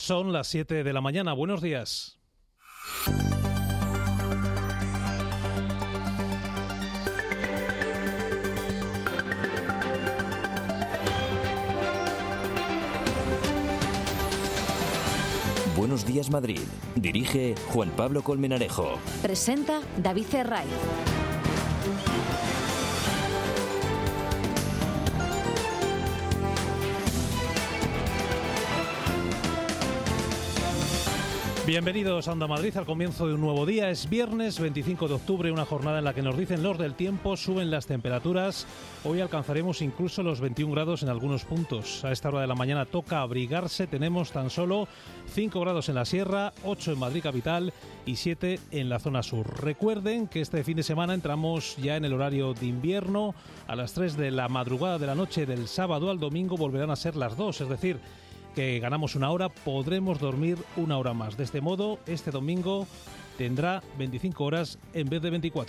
Son las 7 de la mañana. Buenos días. Buenos días, Madrid. Dirige Juan Pablo Colmenarejo. Presenta David Cerray. Bienvenidos a Onda Madrid, al comienzo de un nuevo día. Es viernes 25 de octubre, una jornada en la que nos dicen los del tiempo, suben las temperaturas. Hoy alcanzaremos incluso los 21 grados en algunos puntos. A esta hora de la mañana toca abrigarse. Tenemos tan solo 5 grados en la sierra, 8 en Madrid capital y 7 en la zona sur. Recuerden que este fin de semana entramos ya en el horario de invierno. A las 3 de la madrugada de la noche del sábado al domingo volverán a ser las 2, es decir, que ganamos una hora, podremos dormir una hora más. De este modo, este domingo tendrá 25 horas en vez de 24.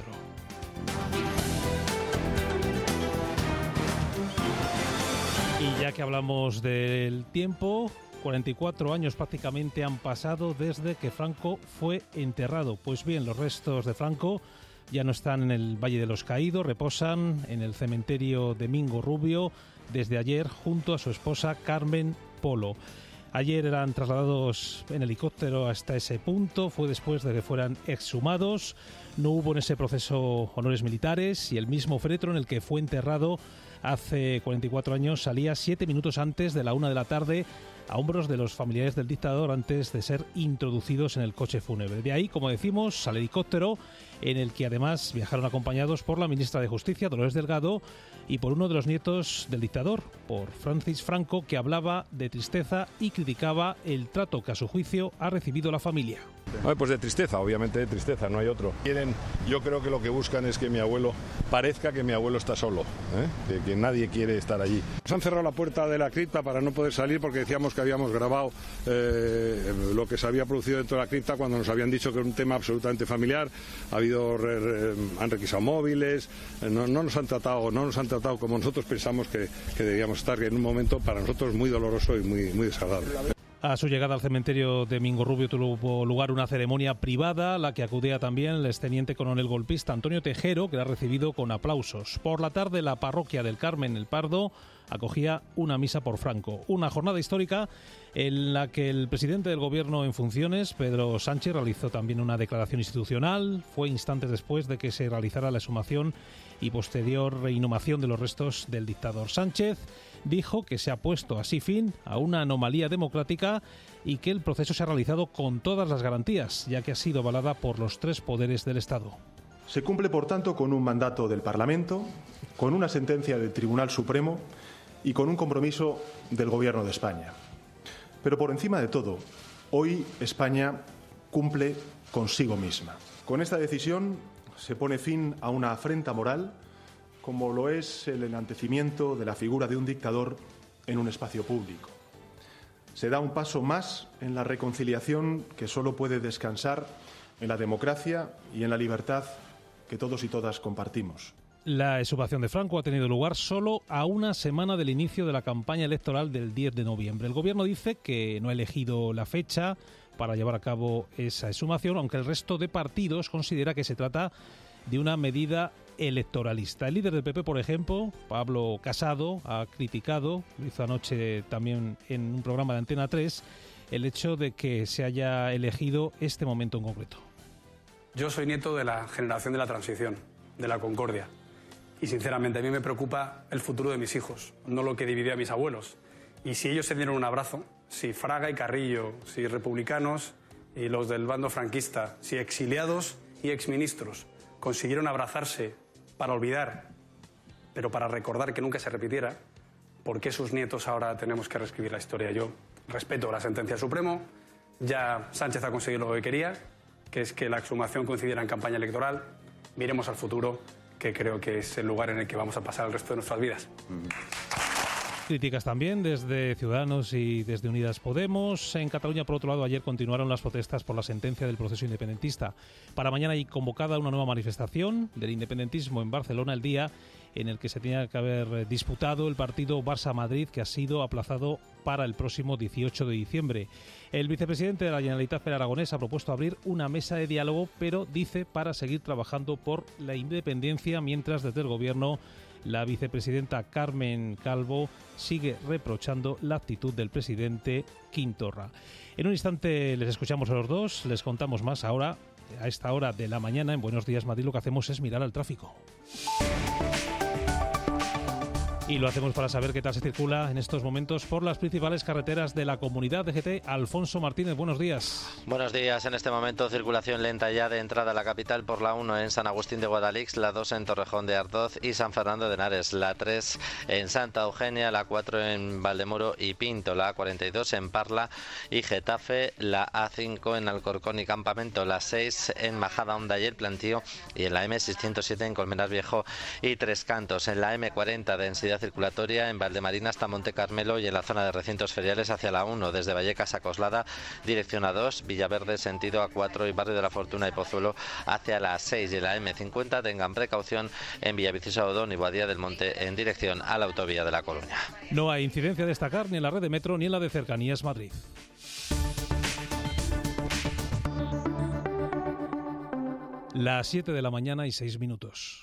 Y ya que hablamos del tiempo, 44 años prácticamente han pasado desde que Franco fue enterrado. Pues bien, los restos de Franco ya no están en el Valle de los Caídos, reposan en el cementerio de Mingo Rubio desde ayer junto a su esposa Carmen Polo. Ayer eran trasladados en helicóptero hasta ese punto, fue después de que fueran exhumados. No hubo en ese proceso honores militares y el mismo féretro en el que fue enterrado hace 44 años salía 7 minutos antes de la 1 de la tarde a hombros de los familiares del dictador antes de ser introducidos en el coche fúnebre. De ahí, como decimos, al helicóptero en el que además viajaron acompañados por la ministra de Justicia, Dolores Delgado, y por uno de los nietos del dictador, por Francis Franco, que hablaba de tristeza y criticaba el trato que a su juicio ha recibido la familia. Pues de tristeza, obviamente de tristeza, no hay otro. Yo creo que lo que buscan es que mi abuelo parezca que mi abuelo está solo, que nadie quiere estar allí. Nos han cerrado la puerta de la cripta para no poder salir porque decíamos que habíamos grabado lo que se había producido dentro de la cripta cuando nos habían dicho que era un tema absolutamente familiar. Han requisado móviles, no nos han tratado como nosotros pensamos que debíamos estar, que en un momento para nosotros muy doloroso y muy desagradable. A su llegada al cementerio de Mingo Rubio tuvo lugar una ceremonia privada a la que acudía también el exteniente coronel golpista Antonio Tejero, que la ha recibido con aplausos. Por la tarde, la parroquia del Carmen el Pardo acogía una misa por Franco. Una jornada histórica en la que el presidente del gobierno en funciones, Pedro Sánchez, realizó también una declaración institucional. Fue instantes después de que se realizara la exhumación y posterior reinhumación de los restos del dictador. Sánchez dijo que se ha puesto así fin a una anomalía democrática y que el proceso se ha realizado con todas las garantías, ya que ha sido avalada por los 3 poderes del Estado. Se cumple, por tanto, con un mandato del Parlamento, con una sentencia del Tribunal Supremo y con un compromiso del Gobierno de España. Pero por encima de todo, hoy España cumple consigo misma. Con esta decisión se pone fin a una afrenta moral, como lo es el enaltecimiento de la figura de un dictador en un espacio público. Se da un paso más en la reconciliación que solo puede descansar en la democracia y en la libertad que todos y todas compartimos. La exhumación de Franco ha tenido lugar solo a una semana del inicio de la campaña electoral del 10 de noviembre. El gobierno dice que no ha elegido la fecha para llevar a cabo esa exhumación, aunque el resto de partidos considera que se trata de una medida electoralista. El líder del PP, por ejemplo, Pablo Casado, ha criticado, lo hizo anoche también en un programa de Antena 3, el hecho de que se haya elegido este momento en concreto. Yo soy nieto de la generación de la transición, de la concordia. Y sinceramente a mí me preocupa el futuro de mis hijos, no lo que dividió a mis abuelos. Y si ellos se dieron un abrazo, si Fraga y Carrillo, si republicanos y los del bando franquista, si exiliados y exministros consiguieron abrazarse para olvidar, pero para recordar que nunca se repitiera, ¿por qué sus nietos ahora tenemos que reescribir la historia? Yo respeto la sentencia del Supremo, ya Sánchez ha conseguido lo que quería, que es que la exhumación coincidiera en campaña electoral. Miremos al futuro, que creo que es el lugar en el que vamos a pasar el resto de nuestras vidas. Críticas también desde Ciudadanos y desde Unidas Podemos. En Cataluña, por otro lado, ayer continuaron las protestas por la sentencia del proceso independentista. Para mañana hay convocada una nueva manifestación del independentismo en Barcelona el día en el que se tenía que haber disputado el partido Barça-Madrid, que ha sido aplazado para el próximo 18 de diciembre. El vicepresidente de la Generalitat, Pere Aragonès, ha propuesto abrir una mesa de diálogo, pero dice para seguir trabajando por la independencia, mientras desde el Gobierno la vicepresidenta Carmen Calvo sigue reprochando la actitud del presidente Quim Torra. En un instante les escuchamos a los dos, les contamos más ahora. A esta hora de la mañana en Buenos Días Madrid lo que hacemos es mirar al tráfico. Y lo hacemos para saber qué tal se circula en estos momentos por las principales carreteras de la comunidad de DGT. Alfonso Martínez, buenos días. Buenos días. En este momento circulación lenta ya de entrada a la capital por la 1 en San Agustín de Guadalix, la 2 en Torrejón de Ardoz y San Fernando de Henares, la 3 en Santa Eugenia, la 4 en Valdemoro y Pinto, la A42 en Parla y Getafe, la A5 en Alcorcón y Campamento, la 6 en Majadahonda y El Plantío y en la M607 en Colmenar Viejo y Tres Cantos, en la M40 densidad circulatoria en Valdemarina hasta Monte Carmelo y en la zona de recintos feriales hacia la 1, desde Vallecas a Coslada, dirección A2, Villaverde, sentido A4 y Barrio de la Fortuna y Pozuelo hacia la 6 y en la M50 tengan precaución en Villaviciosa, Odón y Boadilla del Monte en dirección a la autovía de La Coruña. No hay incidencia a destacar ni en la red de metro ni en la de Cercanías Madrid. Las 7 de la mañana y 6 minutos.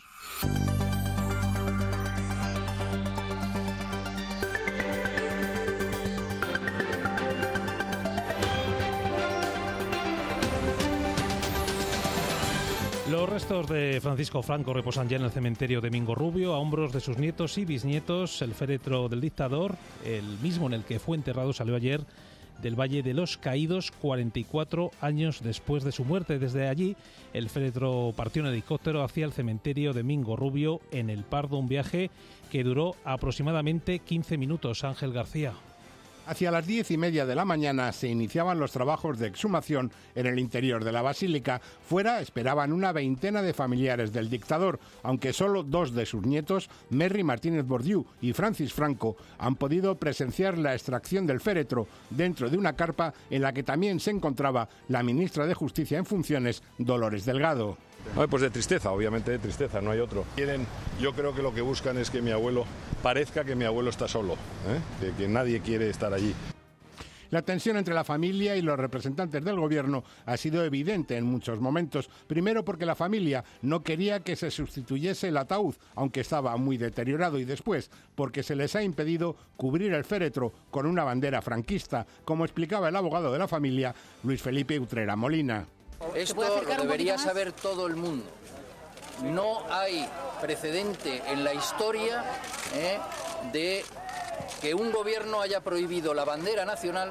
Los restos de Francisco Franco reposan ya en el cementerio de Mingo Rubio, a hombros de sus nietos y bisnietos. El féretro del dictador, el mismo en el que fue enterrado, salió ayer del Valle de los Caídos, 44 años después de su muerte. Desde allí, el féretro partió en helicóptero hacia el cementerio de Mingo Rubio, en El Pardo, un viaje que duró aproximadamente 15 minutos. Ángel García. Hacia las 10:30 de la mañana se iniciaban los trabajos de exhumación en el interior de la basílica. Fuera esperaban una veintena de familiares del dictador, aunque solo 2 de sus nietos, Merry Martínez Bordiú y Francis Franco, han podido presenciar la extracción del féretro dentro de una carpa en la que también se encontraba la ministra de Justicia en funciones, Dolores Delgado. Pues de tristeza, obviamente de tristeza, no hay otro. Yo creo que lo que buscan es que mi abuelo parezca que mi abuelo está solo, que nadie quiere estar allí. La tensión entre la familia y los representantes del gobierno ha sido evidente en muchos momentos. Primero porque la familia no quería que se sustituyese el ataúd, aunque estaba muy deteriorado, y después porque se les ha impedido cubrir el féretro con una bandera franquista, como explicaba el abogado de la familia, Luis Felipe Utrera Molina. Esto lo debería saber todo el mundo. No hay precedente en la historia de que un gobierno haya prohibido la bandera nacional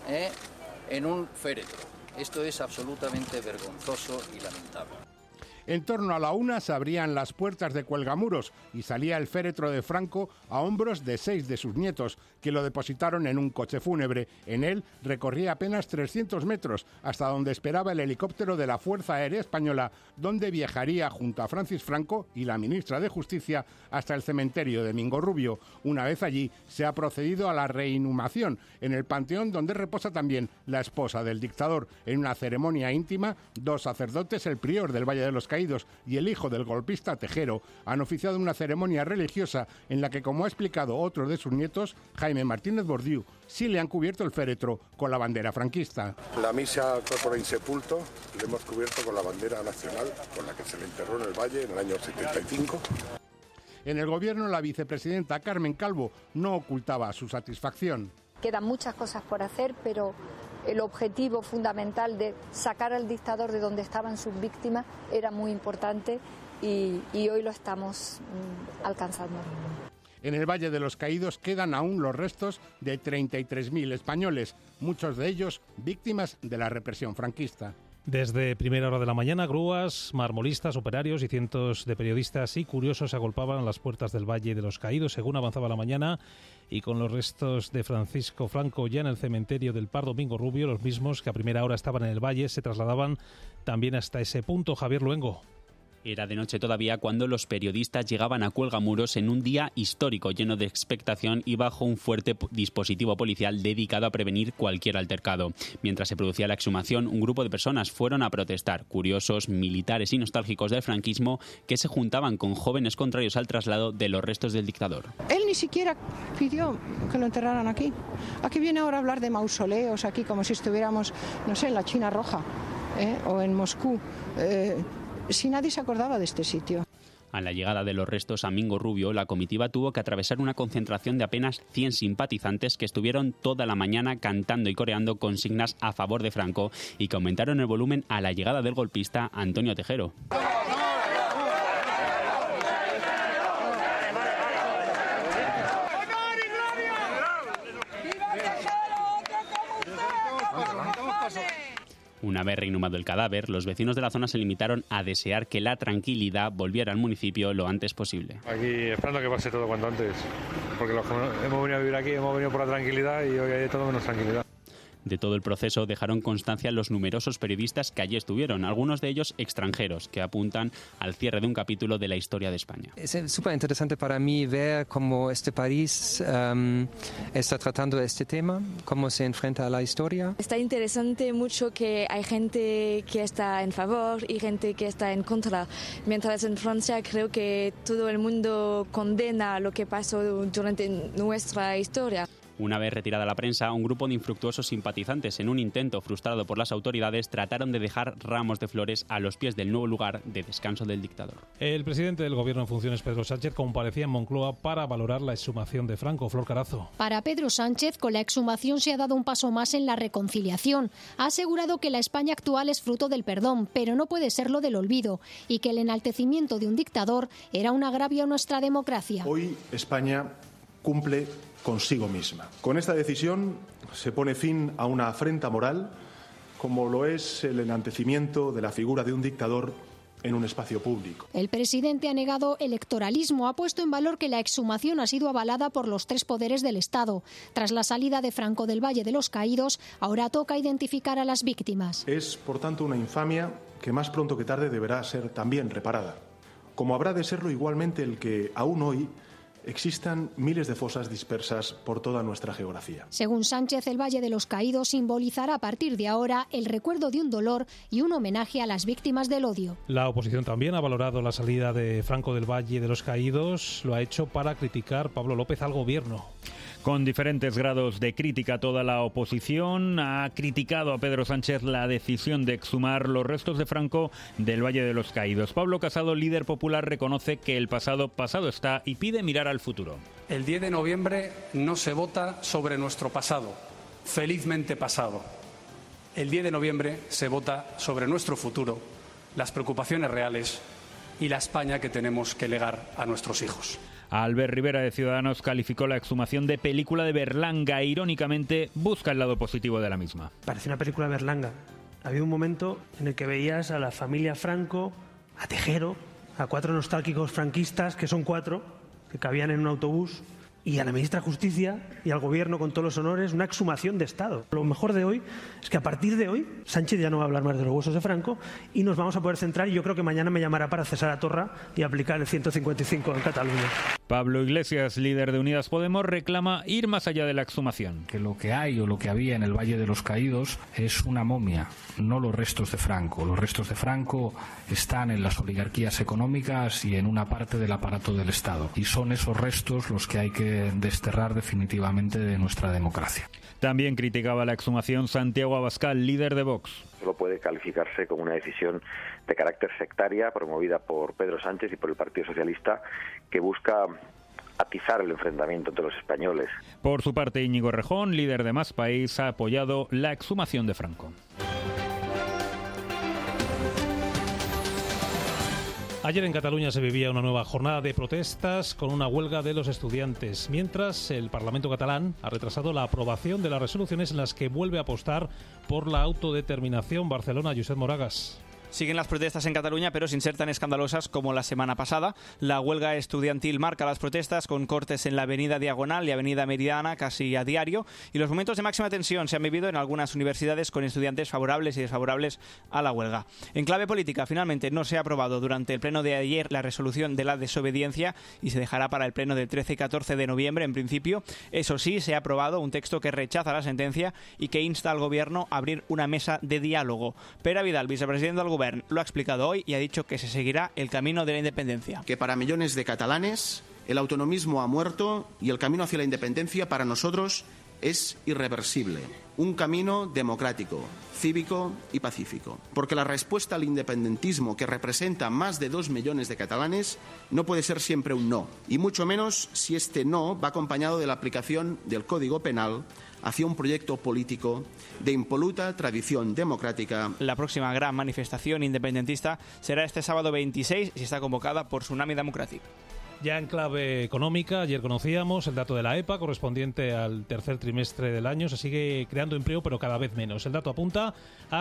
en un féretro. Esto es absolutamente vergonzoso y lamentable. En torno a la 1 se abrían las puertas de Cuelgamuros y salía el féretro de Franco a hombros de 6 de sus nietos, que lo depositaron en un coche fúnebre. En él recorría apenas 300 metros hasta donde esperaba el helicóptero de la Fuerza Aérea Española, donde viajaría junto a Francis Franco y la ministra de Justicia hasta el cementerio de Mingo Rubio. Una vez allí se ha procedido a la reinhumación en el panteón donde reposa también la esposa del dictador. En una ceremonia íntima, 2 sacerdotes, el prior del Valle de los Caídos y el hijo del golpista Tejero, han oficiado una ceremonia religiosa en la que, como ha explicado otro de sus nietos, Jaime Martínez Bordiú, sí le han cubierto el féretro con la bandera franquista. La misa corpore insepulto le hemos cubierto con la bandera nacional con la que se le enterró en el Valle en el año 75. En el gobierno, la vicepresidenta Carmen Calvo no ocultaba su satisfacción. Quedan muchas cosas por hacer, pero el objetivo fundamental de sacar al dictador de donde estaban sus víctimas era muy importante y hoy lo estamos alcanzando. En el Valle de los Caídos quedan aún los restos de 33.000 españoles, muchos de ellos víctimas de la represión franquista. Desde primera hora de la mañana, grúas, marmolistas, operarios y cientos de periodistas y curiosos se agolpaban a las puertas del Valle de los Caídos según avanzaba la mañana, y con los restos de Francisco Franco ya en el cementerio del Pardo Mingo Rubio, los mismos que a primera hora estaban en el valle se trasladaban también hasta ese punto. Javier Luengo. Era de noche todavía cuando los periodistas llegaban a Cuelgamuros en un día histórico, lleno de expectación y bajo un fuerte dispositivo policial dedicado a prevenir cualquier altercado. Mientras se producía la exhumación, un grupo de personas fueron a protestar, curiosos, militares y nostálgicos del franquismo, que se juntaban con jóvenes contrarios al traslado de los restos del dictador. Él ni siquiera pidió que lo enterraran aquí. Aquí viene ahora a hablar de mausoleos, aquí como si estuviéramos, no sé, en la China Roja, o en Moscú. Si nadie se acordaba de este sitio. A la llegada de los restos a Mingo Rubio, la comitiva tuvo que atravesar una concentración de apenas 100 simpatizantes que estuvieron toda la mañana cantando y coreando consignas a favor de Franco y que aumentaron el volumen a la llegada del golpista Antonio Tejero. Una vez reinhumado el cadáver, los vecinos de la zona se limitaron a desear que la tranquilidad volviera al municipio lo antes posible. Aquí esperando que pase todo cuanto antes, porque los que hemos venido a vivir aquí hemos venido por la tranquilidad y hoy hay todo menos tranquilidad. De todo el proceso dejaron constancia los numerosos periodistas que allí estuvieron, algunos de ellos extranjeros, que apuntan al cierre de un capítulo de la historia de España. Es súper interesante para mí ver cómo este país está tratando este tema, cómo se enfrenta a la historia. Está interesante mucho que hay gente que está en favor y gente que está en contra. Mientras en Francia creo que todo el mundo condena lo que pasó durante nuestra historia. Una vez retirada la prensa, un grupo de infructuosos simpatizantes, en un intento frustrado por las autoridades, trataron de dejar ramos de flores a los pies del nuevo lugar de descanso del dictador. El presidente del Gobierno en funciones, Pedro Sánchez, comparecía en Moncloa para valorar la exhumación de Franco. Flor Carazo. Para Pedro Sánchez, con la exhumación se ha dado un paso más en la reconciliación. Ha asegurado que la España actual es fruto del perdón, pero no puede serlo del olvido, y que el enaltecimiento de un dictador era un agravio a nuestra democracia. Hoy España cumple consigo misma. Con esta decisión se pone fin a una afrenta moral, como lo es el enaltecimiento de la figura de un dictador en un espacio público. El presidente ha negado electoralismo, ha puesto en valor que la exhumación ha sido avalada por los tres poderes del Estado. Tras la salida de Franco del Valle de los Caídos, ahora toca identificar a las víctimas. Es, por tanto, una infamia que más pronto que tarde deberá ser también reparada, como habrá de serlo igualmente el que aún hoy existan miles de fosas dispersas por toda nuestra geografía. Según Sánchez, el Valle de los Caídos simbolizará a partir de ahora el recuerdo de un dolor y un homenaje a las víctimas del odio. La oposición también ha valorado la salida de Franco del Valle de los Caídos. Lo ha hecho para criticar Pablo López al gobierno. Con diferentes grados de crítica, toda la oposición ha criticado a Pedro Sánchez la decisión de exhumar los restos de Franco del Valle de los Caídos. Pablo Casado, líder popular, reconoce que el pasado está y pide mirar al futuro. El 10 de noviembre no se vota sobre nuestro pasado, felizmente pasado. El 10 de noviembre se vota sobre nuestro futuro, las preocupaciones reales y la España que tenemos que legar a nuestros hijos. Albert Rivera de Ciudadanos calificó la exhumación de película de Berlanga e irónicamente busca el lado positivo de la misma. Parece una película de Berlanga. Había un momento en el que veías a la familia Franco, a Tejero, a 4 nostálgicos franquistas, que son 4, que cabían en un autobús, y a la ministra de Justicia y al gobierno con todos los honores, una exhumación de Estado. Lo mejor de hoy es que a partir de hoy Sánchez ya no va a hablar más de los huesos de Franco y nos vamos a poder centrar, y yo creo que mañana me llamará para cesar a Torra y aplicar el 155 en Cataluña. Pablo Iglesias, líder de Unidas Podemos, reclama ir más allá de la exhumación. Que lo que hay o lo que había en el Valle de los Caídos es una momia, no los restos de Franco. Los restos de Franco están en las oligarquías económicas y en una parte del aparato del Estado. Y son esos restos los que hay que desterrar definitivamente de nuestra democracia. También criticaba la exhumación Santiago Abascal, líder de Vox. Solo puede calificarse como una decisión de carácter sectaria promovida por Pedro Sánchez y por el Partido Socialista, que busca atizar el enfrentamiento entre los españoles. Por su parte, Íñigo Errejón, líder de Más País, ha apoyado la exhumación de Franco. Ayer en Cataluña se vivía una nueva jornada de protestas con una huelga de los estudiantes, mientras el Parlamento catalán ha retrasado la aprobación de las resoluciones en las que vuelve a apostar por la autodeterminación. Barcelona, Josep Moragas. Siguen las protestas en Cataluña, pero sin ser tan escandalosas como la semana pasada. La huelga estudiantil marca las protestas con cortes en la avenida Diagonal y avenida Meridiana casi a diario. Y los momentos de máxima tensión se han vivido en algunas universidades con estudiantes favorables y desfavorables a la huelga. En clave política, finalmente no se ha aprobado durante el pleno de ayer la resolución de la desobediencia y se dejará para el pleno del 13 y 14 de noviembre en principio. Eso sí, se ha aprobado un texto que rechaza la sentencia y que insta al Gobierno a abrir una mesa de diálogo. Pere Vidal, vicepresidente del Gobierno, lo ha explicado hoy y ha dicho que se seguirá el camino de la independencia. Que para millones de catalanes el autonomismo ha muerto y el camino hacia la independencia para nosotros es irreversible. Un camino democrático, cívico y pacífico. Porque la respuesta al independentismo que representa más de 2 millones de catalanes no puede ser siempre un no. Y mucho menos si este no va acompañado de la aplicación del Código Penal hacia un proyecto político de impoluta tradición democrática. La próxima gran manifestación independentista será este sábado 26 y está convocada por Tsunami Democratic. Ya en clave económica, ayer conocíamos el dato de la EPA correspondiente al tercer trimestre del año. Se sigue creando empleo, pero cada vez menos. El dato apunta a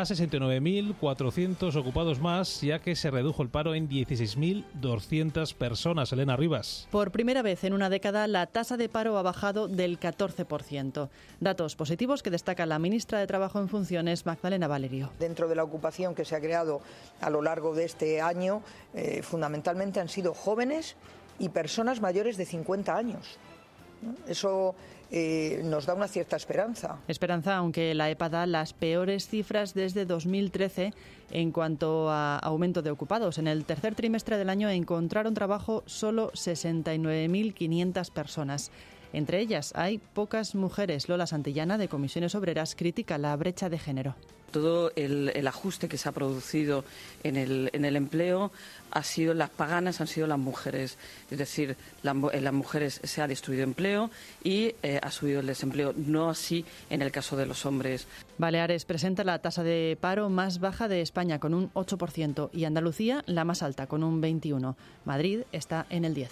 69.400 ocupados más, ya que se redujo el paro en 16.200 personas. Elena Rivas. Por primera vez en una década, la tasa de paro ha bajado del 14%. Datos positivos que destaca la ministra de Trabajo en funciones, Magdalena Valerio. Dentro de la ocupación que se ha creado a lo largo de este año, fundamentalmente han sido jóvenes y personas mayores de 50 años. ¿No? Eso nos da una cierta esperanza. Esperanza, aunque la EPA da las peores cifras desde 2013 en cuanto a aumento de ocupados. En el tercer trimestre del año encontraron trabajo solo 69.500 personas. Entre ellas hay pocas mujeres. Lola Santillana, de Comisiones Obreras, critica la brecha de género. Todo el ajuste que se ha producido en el empleo ha sido, las paganas han sido las mujeres. Es decir, en las mujeres se ha destruido empleo y ha subido el desempleo. No así en el caso de los hombres. Baleares presenta la tasa de paro más baja de España, con un 8%, y Andalucía la más alta, con un 21%. Madrid está en el 10%.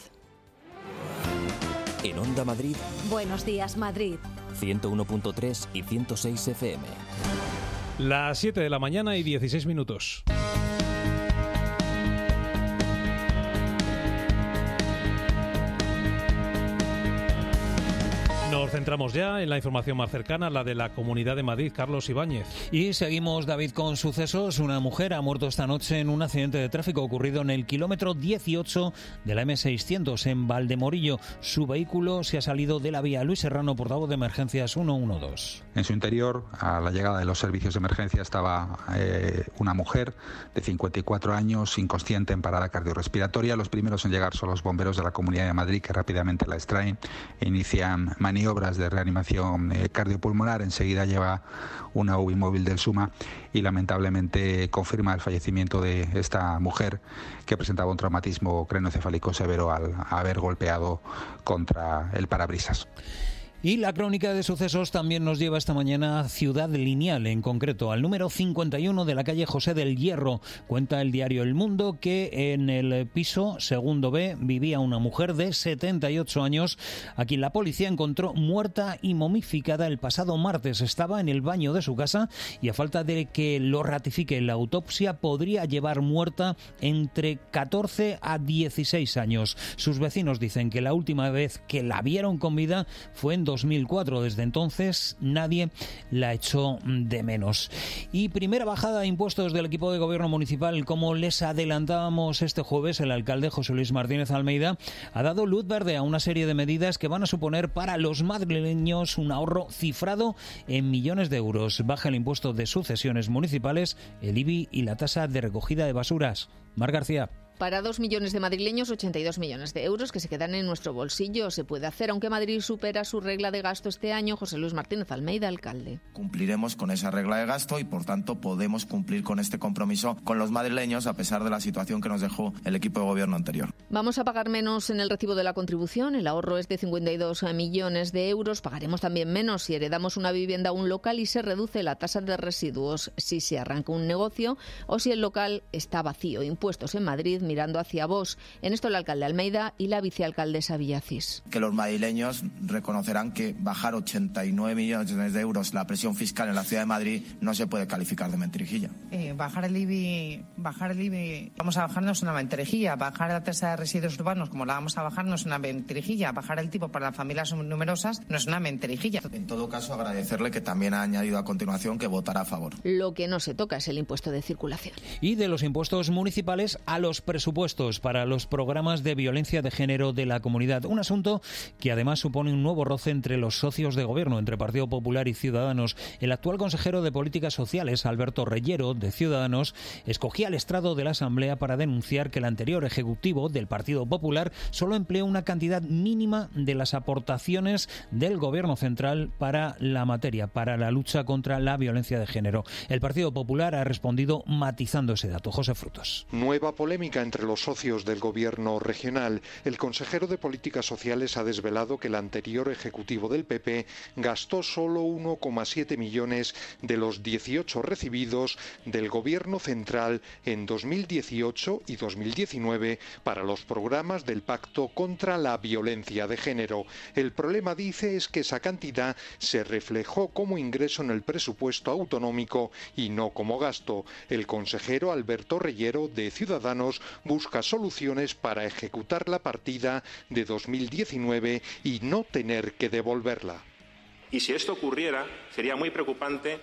En Onda Madrid. Buenos días, Madrid. 101.3 y 106 FM. Las 7 de la mañana y 16 minutos. Nos centramos ya en la información más cercana, la de la Comunidad de Madrid. Carlos Ibáñez. Y seguimos, David, con sucesos. Una mujer ha muerto esta noche en un accidente de tráfico ocurrido en el kilómetro 18 de la M600 en Valdemorillo. Su vehículo se ha salido de la vía. Luis Serrano, portavoz de Emergencias 112. En su interior, a la llegada de los servicios de emergencia, estaba una mujer de 54 años, inconsciente, en parada cardiorrespiratoria. Los primeros en llegar son los bomberos de la Comunidad de Madrid, que rápidamente la extraen e inician maniobras de reanimación cardiopulmonar. Enseguida lleva una UBI móvil del SUMA y lamentablemente confirma el fallecimiento de esta mujer, que presentaba un traumatismo craneoencefálico severo al haber golpeado contra el parabrisas. Y la crónica de sucesos también nos lleva esta mañana a Ciudad Lineal, en concreto al número 51 de la calle José del Hierro. Cuenta el diario El Mundo que en el piso segundo B vivía una mujer de 78 años, a quien la policía encontró muerta y momificada el pasado martes. Estaba en el baño de su casa y, a falta de que lo ratifique la autopsia, podría llevar muerta entre 14 a 16 años. Sus vecinos dicen que la última vez que la vieron con vida fue en 2004. Desde entonces nadie la echó de menos. Y primera bajada de impuestos del equipo de gobierno municipal. Como les adelantábamos este jueves, el alcalde José Luis Martínez Almeida ha dado luz verde a una serie de medidas que van a suponer para los madrileños un ahorro cifrado en millones de euros. Baja el impuesto de sucesiones municipales, el IBI y la tasa de recogida de basuras. Mar García. Para 2 millones de madrileños, 82 millones de euros que se quedan en nuestro bolsillo. Se puede hacer, aunque Madrid supera su regla de gasto este año. José Luis Martínez Almeida, alcalde. Cumpliremos con esa regla de gasto y, por tanto, podemos cumplir con este compromiso con los madrileños, a pesar de la situación que nos dejó el equipo de gobierno anterior. Vamos a pagar menos en el recibo de la contribución. El ahorro es de 52 millones de euros. Pagaremos también menos si heredamos una vivienda o un local y se reduce la tasa de residuos si se arranca un negocio o si el local está vacío. Impuestos en Madrid, mirando hacia Vox. En esto el alcalde Almeida y la vicealcaldesa Villacís. Que los madrileños reconocerán que bajar 89 millones de euros la presión fiscal en la Ciudad de Madrid no se puede calificar de mentirijilla. Bajar el IBI, vamos a bajar no es una mentirijilla. Bajar la tasa de residuos urbanos, como la vamos a bajar, no es una mentirijilla. Bajar el tipo para las familias numerosas no es una mentirijilla. En todo caso, agradecerle que también ha añadido a continuación que votará a favor. Lo que no se toca es el impuesto de circulación. Y de los impuestos municipales a los presupuestos para los programas de violencia de género de la comunidad. Un asunto que además supone un nuevo roce entre los socios de gobierno, entre Partido Popular y Ciudadanos. El actual consejero de Políticas Sociales, Alberto Reyero, de Ciudadanos, escogía el estrado de la Asamblea para denunciar que el anterior ejecutivo del Partido Popular solo empleó una cantidad mínima de las aportaciones del Gobierno central para la materia, para la lucha contra la violencia de género. El Partido Popular ha respondido matizando ese dato. José Frutos. Nueva polémica entre los socios del Gobierno regional. El consejero de Políticas Sociales ha desvelado que el anterior ejecutivo del PP gastó solo 1,7 millones de los 18 recibidos del Gobierno central en 2018 y 2019 para los programas del Pacto contra la Violencia de Género. El problema, dice, es que esa cantidad se reflejó como ingreso en el presupuesto autonómico y no como gasto. El consejero Alberto Reyero, de Ciudadanos, busca soluciones para ejecutar la partida de 2019 y no tener que devolverla. Y si esto ocurriera, sería muy preocupante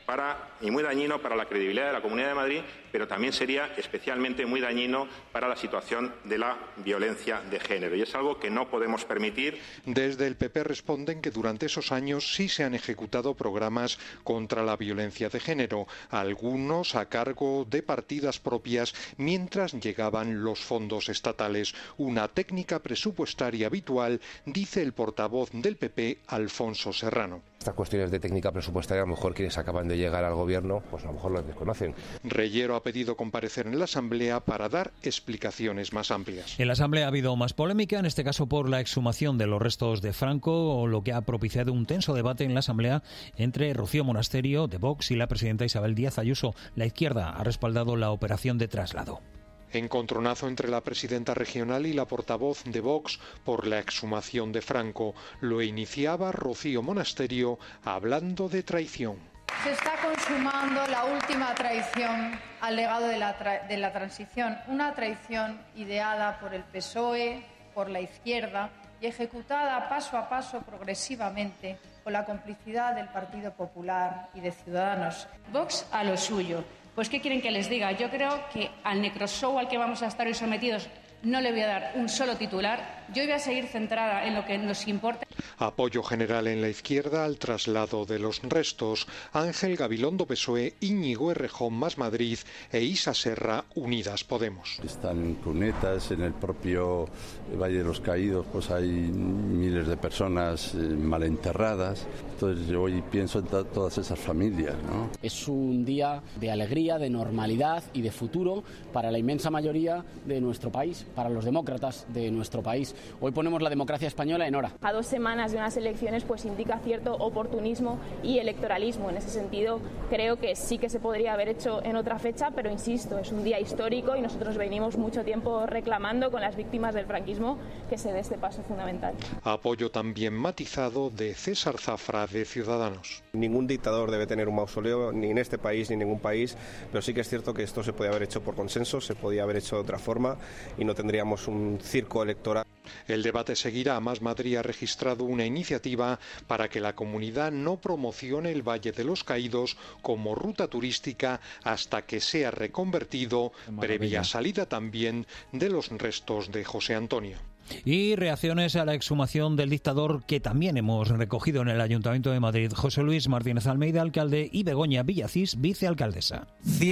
y muy dañino para la credibilidad de la Comunidad de Madrid, pero también sería especialmente muy dañino para la situación de la violencia de género. Y es algo que no podemos permitir. Desde el PP responden que durante esos años sí se han ejecutado programas contra la violencia de género, algunos a cargo de partidas propias mientras llegaban los fondos estatales. Una técnica presupuestaria habitual, dice el portavoz del PP, Alfonso Serrano. Estas cuestiones de técnica presupuestaria, a lo mejor quienes acaban de llegar al gobierno, pues a lo mejor las desconocen. Reyero ha pedido comparecer en la Asamblea para dar explicaciones más amplias. En la Asamblea ha habido más polémica, en este caso por la exhumación de los restos de Franco, lo que ha propiciado un tenso debate en la Asamblea entre Rocío Monasterio, de Vox, y la presidenta Isabel Díaz Ayuso. La izquierda ha respaldado la operación de traslado. Encontronazo entre la presidenta regional y la portavoz de Vox por la exhumación de Franco. Lo iniciaba Rocío Monasterio hablando de traición. Se está consumando la última traición al legado de la transición, una traición ideada por el PSOE, por la izquierda y ejecutada paso a paso progresivamente con la complicidad del Partido Popular y de Ciudadanos. Vox a lo suyo. Pues ¿qué quieren que les diga? Yo creo que al necroshow al que vamos a estar hoy sometidos no le voy a dar un solo titular. Yo voy a seguir centrada en lo que nos importa. Apoyo general en la izquierda al traslado de los restos. Ángel Gabilondo, PSOE, Íñigo Errejón, Más Madrid e Isa Serra, Unidas Podemos. Están en cunetas, en el propio Valle de los Caídos, pues hay miles de personas mal enterradas. Entonces yo hoy pienso en todas esas familias, ¿no? Es un día de alegría, de normalidad y de futuro para la inmensa mayoría de nuestro país, para los demócratas de nuestro país. Hoy ponemos la democracia española en hora. A 2 semanas de unas elecciones pues indica cierto oportunismo y electoralismo. En ese sentido creo que sí que se podría haber hecho en otra fecha, pero insisto, es un día histórico y nosotros venimos mucho tiempo reclamando con las víctimas del franquismo que se dé este paso fundamental. Apoyo también matizado de César Zafra, de Ciudadanos. Ningún dictador debe tener un mausoleo, ni en este país ni en ningún país, pero sí que es cierto que esto se podía haber hecho por consenso, se podía haber hecho de otra forma y no tendríamos un circo electoral. El debate seguirá. Más Madrid ha registrado una iniciativa para que la comunidad no promocione el Valle de los Caídos como ruta turística hasta que sea reconvertido, previa salida también de los restos de José Antonio. Y reacciones a la exhumación del dictador que también hemos recogido en el Ayuntamiento de Madrid. José Luis Martínez Almeida, alcalde, y Begoña Villacís, vicealcaldesa.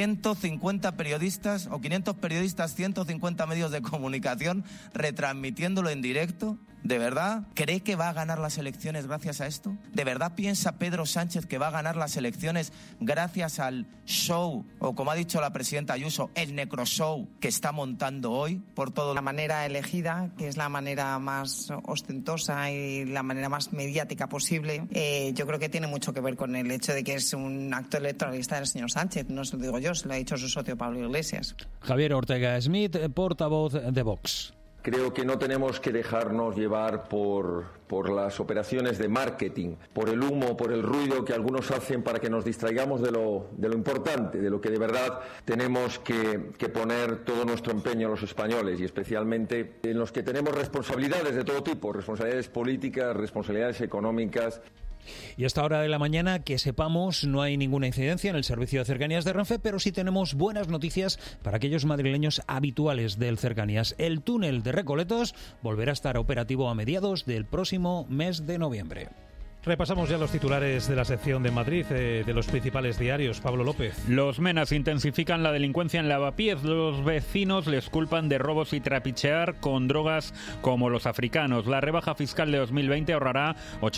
150 periodistas o 500 periodistas, 150 medios de comunicación retransmitiéndolo en directo ¿De verdad cree que va a ganar las elecciones gracias a esto? ¿De verdad piensa Pedro Sánchez que va a ganar las elecciones gracias al show, o como ha dicho la presidenta Ayuso, el necroshow que está montando hoy por todo? La manera elegida, que es la manera más ostentosa y la manera más mediática posible, yo creo que tiene mucho que ver con el hecho de que es un acto electoralista del señor Sánchez. No se lo digo yo, se lo ha dicho su socio Pablo Iglesias. Javier Ortega Smith, portavoz de Vox. Creo que no tenemos que dejarnos llevar por las operaciones de marketing, por el humo, por el ruido que algunos hacen para que nos distraigamos de lo importante, de lo que de verdad tenemos que poner todo nuestro empeño los españoles, y especialmente en los que tenemos responsabilidades de todo tipo, responsabilidades políticas, responsabilidades económicas. Y a esta hora de la mañana, que sepamos, no hay ninguna incidencia en el servicio de cercanías de Renfe, pero sí tenemos buenas noticias para aquellos madrileños habituales del Cercanías. El túnel de Recoletos volverá a estar operativo a mediados del próximo mes de noviembre. Repasamos ya los titulares de la sección de Madrid, de los principales diarios. Pablo López. Los menas intensifican la delincuencia en Lavapiés. Los vecinos les culpan de robos y trapichear con drogas como los africanos. La rebaja fiscal de 2020 ahorrará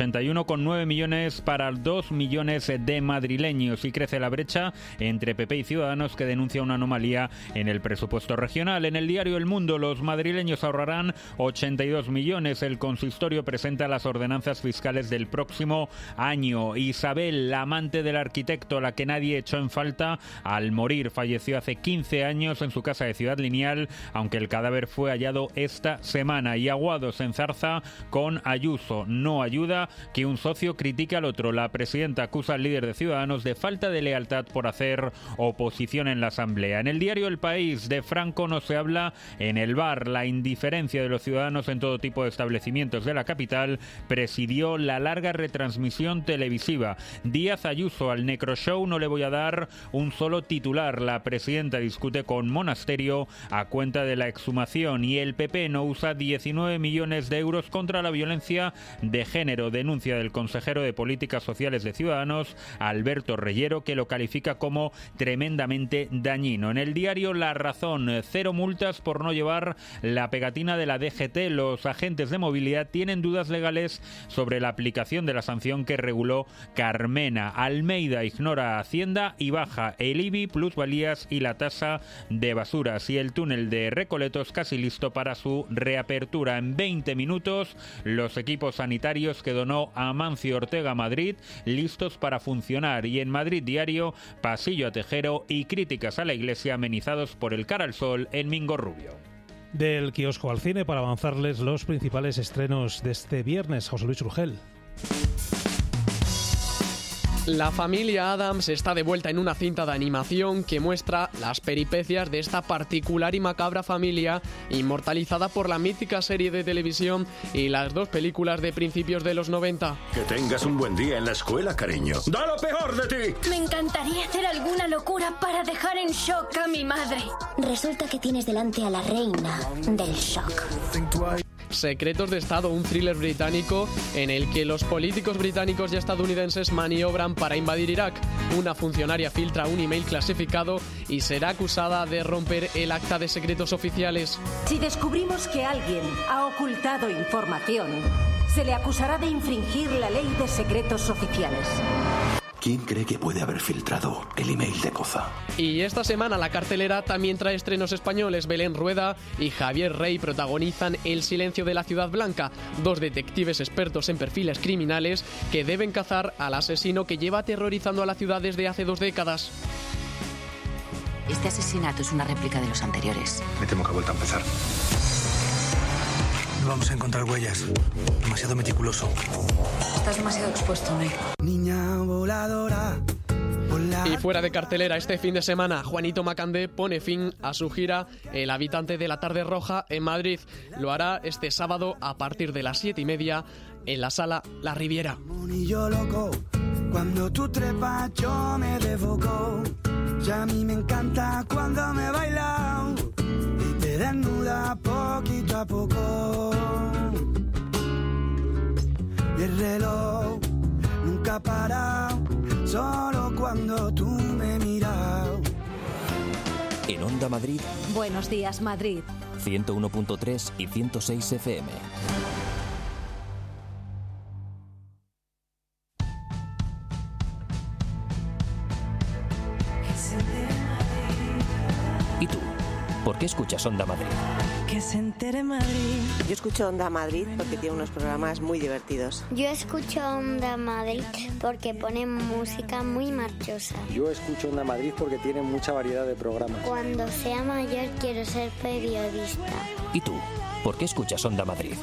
81,9 millones para 2 millones de madrileños, y crece la brecha entre PP y Ciudadanos, que denuncia una anomalía en el presupuesto regional. En el diario El Mundo, los madrileños ahorrarán 82 millones. El consistorio presenta las ordenanzas fiscales del próximo año. Isabel, la amante del arquitecto, la que nadie echó en falta al morir, falleció hace 15 años en su casa de Ciudad Lineal, aunque el cadáver fue hallado esta semana. Y Aguado se enzarza con Ayuso. No ayuda que un socio critique al otro. La presidenta acusa al líder de Ciudadanos de falta de lealtad por hacer oposición en la Asamblea. En el diario El País, de Franco no se habla en el bar. La indiferencia de los ciudadanos en todo tipo de establecimientos de la capital presidió la larga retransmisión televisiva. Díaz Ayuso: al necroshow no le voy a dar un solo titular. La presidenta discute con Monasterio a cuenta de la exhumación. Y el PP no usa 19 millones de euros contra la violencia de género. Denuncia del consejero de Políticas Sociales de Ciudadanos, Alberto Reyero, que lo califica como tremendamente dañino. En el diario La Razón, 0 multas por no llevar la pegatina de la DGT. Los agentes de movilidad tienen dudas legales sobre la aplicación de la sanción que reguló Carmena. Almeida ignora a Hacienda y baja el IBI, plusvalías y la tasa de basuras. Y el túnel de Recoletos casi listo para su reapertura. En 20 minutos, los equipos sanitarios que donó Amancio Ortega a Madrid listos para funcionar. Y en Madrid Diario, pasillo a Tejero y críticas a la Iglesia amenizados por el cara al sol en Mingo Rubio. Del kiosco al cine, para avanzarles los principales estrenos de este viernes. José Luis Urgel. La familia Addams está de vuelta en una cinta de animación que muestra las peripecias de esta particular y macabra familia, inmortalizada por la mítica serie de televisión y las 2 películas de principios de los 90. Que tengas un buen día en la escuela, cariño. ¡Da lo peor de ti! Me encantaría hacer alguna locura para dejar en shock a mi madre. Resulta que tienes delante a la reina del shock. Secretos de Estado, un thriller británico en el que los políticos británicos y estadounidenses maniobran para invadir Irak. Una funcionaria filtra un email clasificado y será acusada de romper el acta de secretos oficiales. Si descubrimos que alguien ha ocultado información, se le acusará de infringir la ley de secretos oficiales. ¿Quién cree que puede haber filtrado el email de Coza? Y esta semana la cartelera también trae estrenos españoles. Belén Rueda y Javier Rey protagonizan El silencio de la ciudad blanca, 2 detectives expertos en perfiles criminales que deben cazar al asesino que lleva aterrorizando a la ciudad desde hace 2 décadas. Este asesinato es una réplica de los anteriores. Me temo que ha vuelto a empezar. No vamos a encontrar huellas. Demasiado meticuloso. Estás demasiado expuesto, Nick. Niña voladora. Y fuera de cartelera, este fin de semana, Juanito Macandé pone fin a su gira El habitante de la tarde roja en Madrid. Lo hará este sábado a partir de las 7:30 en la sala La Riviera. Yo loco, cuando tú trepas yo me desfoco. Ya a mí me encanta cuando me bailas y te desnuda poquito a poco. Y el reloj nunca para, solo cuando tú me miras. En Onda Madrid. Buenos días, Madrid. 101.3 y 106 FM. ¿Y tú? ¿Por qué escuchas Onda Madrid? Que se entere Madrid. Yo escucho Onda Madrid porque tiene unos programas muy divertidos. Yo escucho Onda Madrid porque pone música muy marchosa. Yo escucho Onda Madrid porque tiene mucha variedad de programas. Cuando sea mayor quiero ser periodista. ¿Y tú? ¿Por qué escuchas Onda Madrid?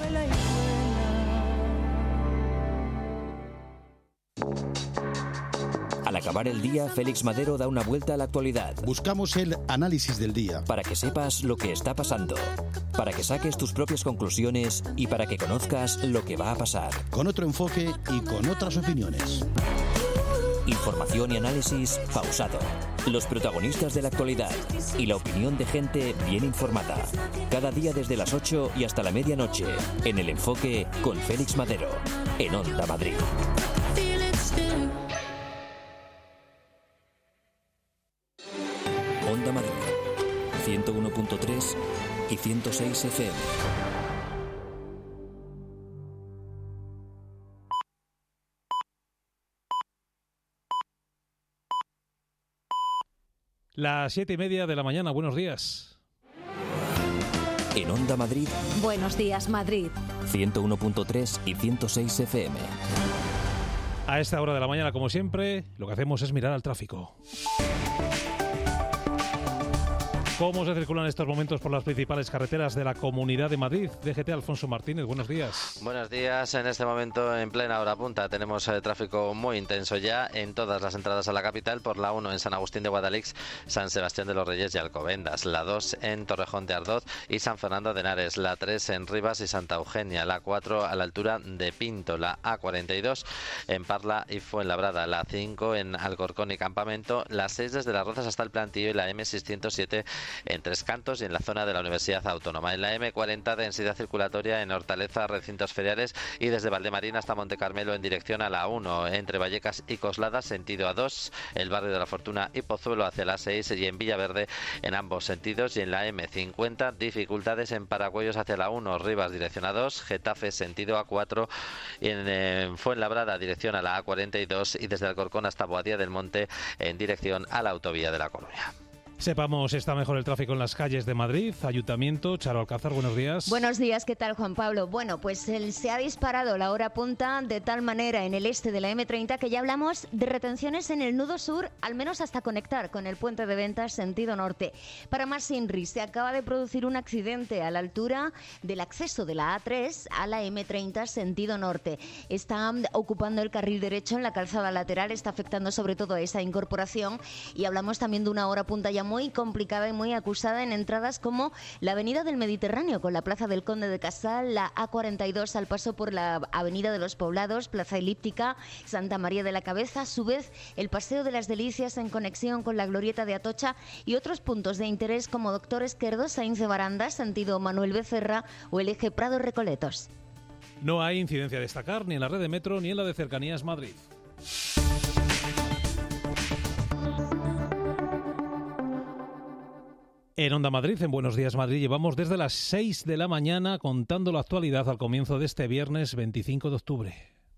Al acabar el día, Félix Madero da una vuelta a la actualidad. Buscamos el análisis del día. Para que sepas lo que está pasando, para que saques tus propias conclusiones y para que conozcas lo que va a pasar. Con otro enfoque y con otras opiniones. Información y análisis pausado. Los protagonistas de la actualidad y la opinión de gente bien informada. Cada día desde las 8 y hasta la medianoche. En El Enfoque con Félix Madero. En Onda Madrid. Onda Madrid, 101.3 y 106 FM. Las 7:30 de la mañana, buenos días. En Onda Madrid. Buenos días, Madrid. 101.3 y 106 FM. A esta hora de la mañana, como siempre, lo que hacemos es mirar al tráfico. ¿Cómo se circulan estos momentos por las principales carreteras de la Comunidad de Madrid? DGT, Alfonso Martínez, buenos días. Buenos días. En este momento, en plena hora punta, tenemos tráfico muy intenso ya en todas las entradas a la capital. Por la 1 en San Agustín de Guadalix, San Sebastián de los Reyes y Alcobendas. La 2 en Torrejón de Ardoz y San Fernando de Henares. La 3 en Rivas y Santa Eugenia. La 4 a la altura de Pinto. La A42 en Parla y Fuenlabrada. La 5 en Alcorcón y Campamento. La 6 desde Las Rozas hasta el Plantío y la M607 en Tres Cantos y en la zona de la Universidad Autónoma. En la M40 densidad circulatoria en Hortaleza, recintos feriales y desde Valdemarín hasta Montecarmelo en dirección a la 1, entre Vallecas y Coslada, sentido A2, el barrio de la Fortuna y Pozuelo hacia la 6 y en Villaverde en ambos sentidos. Y en la M50 dificultades en Paracuellos hacia la 1, Rivas dirección A2, Getafe sentido A4 y en Fuenlabrada dirección a la A42 y desde Alcorcón hasta Boadía del Monte en dirección a la autovía de La Coruña. Sepamos si está mejor el tráfico en las calles de Madrid. Ayuntamiento, Charo Alcázar, buenos días. Buenos días, ¿qué tal, Juan Pablo? Bueno, pues se ha disparado la hora punta de tal manera en el este de la M30 que ya hablamos de retenciones en el nudo sur, al menos hasta conectar con el puente de Ventas sentido norte. Para más Inri, se acaba de producir un accidente a la altura del acceso de la A3 a la M30 sentido norte. Está ocupando el carril derecho en la calzada lateral, está afectando sobre todo a esa incorporación y hablamos también de una hora punta ya muy complicada y muy acusada en entradas como la Avenida del Mediterráneo con la Plaza del Conde de Casal, la A42 al paso por la Avenida de los Poblados, Plaza Elíptica, Santa María de la Cabeza, a su vez el Paseo de las Delicias en conexión con la Glorieta de Atocha y otros puntos de interés como Doctor Esquerdo, Sainz de Baranda, sentido Manuel Becerra o el eje Prado Recoletos. No hay incidencia a destacar ni en la red de metro ni en la de Cercanías Madrid. En Onda Madrid, en Buenos Días Madrid, llevamos desde las 6 de la mañana contando la actualidad al comienzo de este viernes 25 de octubre.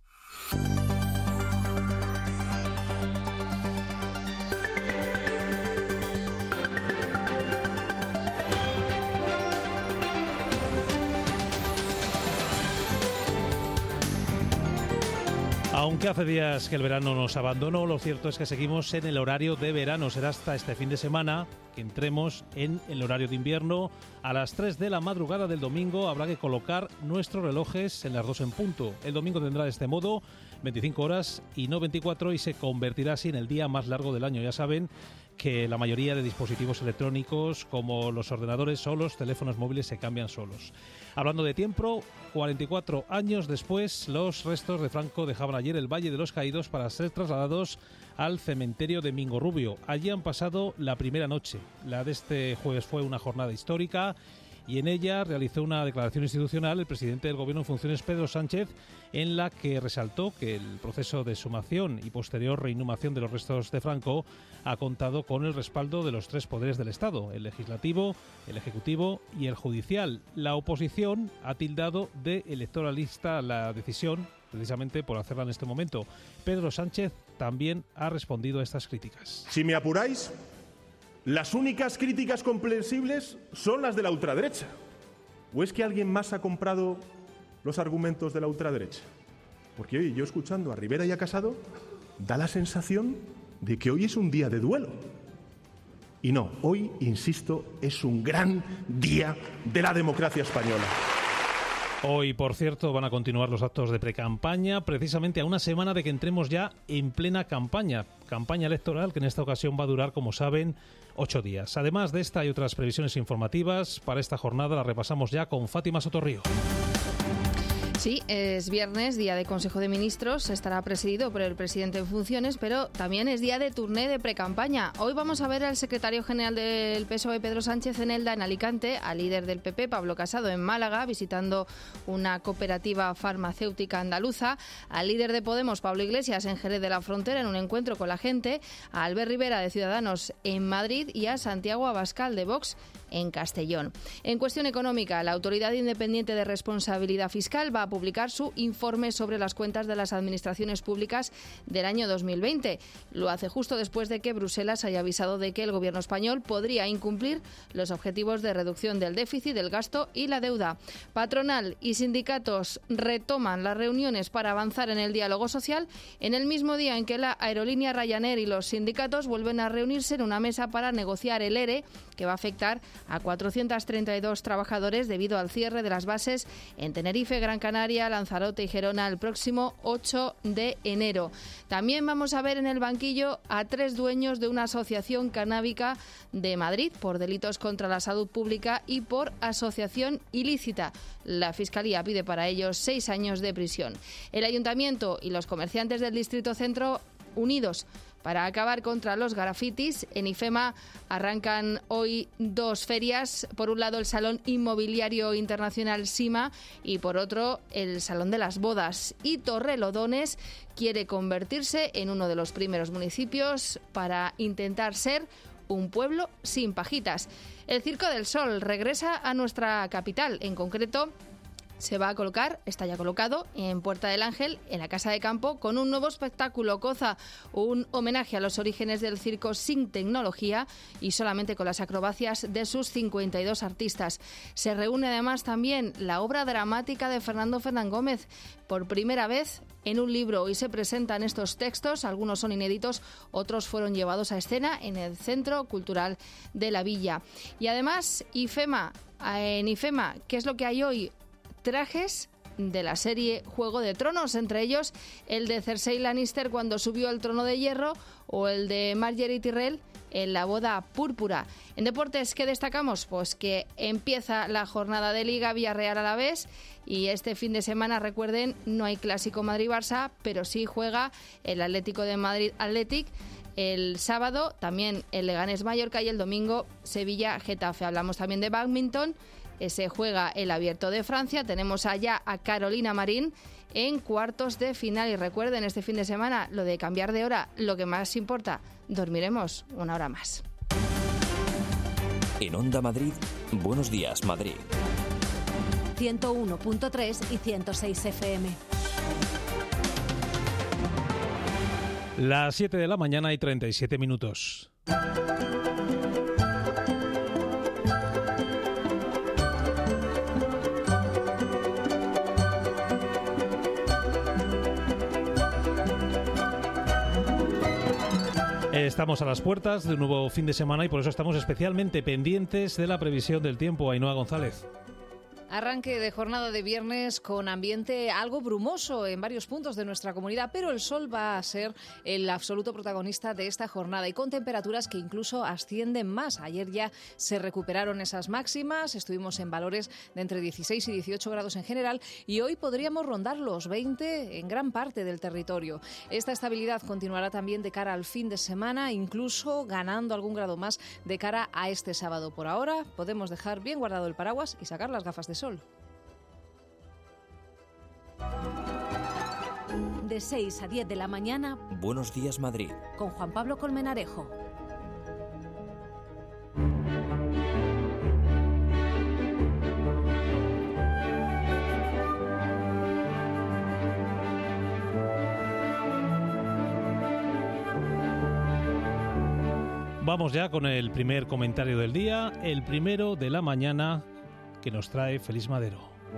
Aunque hace días que el verano nos abandonó, lo cierto es que seguimos en el horario de verano. Será hasta este fin de semana que entremos en el horario de invierno. A las 3 de la madrugada del domingo habrá que colocar nuestros relojes en las 2 en punto. El domingo tendrá de este modo 25 horas y no 24 y se convertirá así en el día más largo del año. Ya saben que la mayoría de dispositivos electrónicos como los ordenadores o los teléfonos móviles se cambian solos. Hablando de tiempo, 44 años después, los restos de Franco dejaban ayer el Valle de los Caídos para ser trasladados al cementerio de Mingorrubio. Allí han pasado la primera noche. La de este jueves fue una jornada histórica y en ella realizó una declaración institucional el presidente del Gobierno en funciones, Pedro Sánchez, en la que resaltó que el proceso de exhumación y posterior reinhumación de los restos de Franco ha contado con el respaldo de los 3 poderes del Estado, el legislativo, el ejecutivo y el judicial. La oposición ha tildado de electoralista la decisión, precisamente por hacerla en este momento. Pedro Sánchez también ha respondido a estas críticas. Si me apuráis, Las únicas críticas comprensibles son las de la ultraderecha. ¿O es que alguien más ha comprado los argumentos de la ultraderecha? Porque oye, yo escuchando a Rivera y a Casado, da la sensación de que hoy es un día de duelo. Y no, hoy, insisto, es un gran día de la democracia española. Hoy, por cierto, van a continuar los actos de precampaña, precisamente a una semana de que entremos ya en plena campaña electoral, que en esta ocasión va a durar, como saben, 8 días. Además de esta y otras previsiones informativas, para esta jornada la repasamos ya con Fátima Sotorrío. Sí, es viernes, día de Consejo de Ministros, estará presidido por el presidente en funciones, pero también es día de turné de precampaña. Hoy vamos a ver al secretario general del PSOE, Pedro Sánchez, en Elda, en Alicante, al líder del PP, Pablo Casado, en Málaga, visitando una cooperativa farmacéutica andaluza, al líder de Podemos, Pablo Iglesias, en Jerez de la Frontera, en un encuentro con la gente, a Albert Rivera, de Ciudadanos, en Madrid, y a Santiago Abascal, de Vox, en Castellón. En cuestión económica, la Autoridad Independiente de Responsabilidad Fiscal va a publicar su informe sobre las cuentas de las administraciones públicas del año 2020. Lo hace justo después de que Bruselas haya avisado de que el gobierno español podría incumplir los objetivos de reducción del déficit, del gasto y la deuda. Patronal y sindicatos retoman las reuniones para avanzar en el diálogo social en el mismo día en que la aerolínea Ryanair y los sindicatos vuelven a reunirse en una mesa para negociar el ERE, que va a afectar a 432 trabajadores debido al cierre de las bases en Tenerife, Gran Canaria, Lanzarote y Gerona el próximo 8 de enero. También vamos a ver en el banquillo a 3 dueños de una asociación canábica de Madrid por delitos contra la salud pública y por asociación ilícita. La Fiscalía pide para ellos 6 años de prisión. El Ayuntamiento y los comerciantes del Distrito Centro unidos para acabar contra los grafitis. En IFEMA arrancan hoy 2 ferias. Por un lado, el Salón Inmobiliario Internacional SIMA y por otro, el Salón de las Bodas. Y Torrelodones quiere convertirse en uno de los primeros municipios para intentar ser un pueblo sin pajitas. El Circo del Sol regresa a nuestra capital, en concreto se va a colocar, está ya colocado, en Puerta del Ángel, en la Casa de Campo, con un nuevo espectáculo, Coza, un homenaje a los orígenes del circo sin tecnología y solamente con las acrobacias de sus 52 artistas. Se reúne además también la obra dramática de Fernando Fernán Gómez, por primera vez en un libro. Hoy se presentan estos textos, algunos son inéditos, otros fueron llevados a escena en el Centro Cultural de la Villa. Y además, en IFEMA, ¿qué es lo que hay hoy? Trajes de la serie Juego de Tronos, entre ellos el de Cersei Lannister cuando subió al trono de hierro o el de Margaery Tyrell en la boda púrpura. En deportes, ¿qué destacamos? Pues que empieza la jornada de Liga, Villarreal Alavés, y este fin de semana, recuerden, no hay clásico Madrid-Barça, pero sí juega el Atlético de Madrid Athletic. El sábado también el Leganés Mallorca y el domingo Sevilla Getafe. Hablamos también de bádminton. Se juega el Abierto de Francia. Tenemos allá a Carolina Marín en cuartos de final. Y recuerden, este fin de semana, lo de cambiar de hora, lo que más importa, dormiremos 1 hora más. En Onda Madrid, Buenos Días, Madrid. 101.3 y 106 FM. Las 7 de la mañana y 37 minutos. Estamos a las puertas de un nuevo fin de semana y por eso estamos especialmente pendientes de la previsión del tiempo. Ainhoa González. Arranque de jornada de viernes con ambiente algo brumoso en varios puntos de nuestra comunidad, pero el sol va a ser el absoluto protagonista de esta jornada y con temperaturas que incluso ascienden más. Ayer ya se recuperaron esas máximas, estuvimos en valores de entre 16 y 18 grados en general y hoy podríamos rondar los 20 en gran parte del territorio. Esta estabilidad continuará también de cara al fin de semana, incluso ganando algún grado más de cara a este sábado. Por ahora podemos dejar bien guardado el paraguas y sacar las gafas de sol. De 6 a 10 de la mañana. Buenos Días, Madrid. Con Juan Pablo Colmenarejo. Vamos ya con el primer comentario del día, el primero de la mañana que nos trae Félix Madero.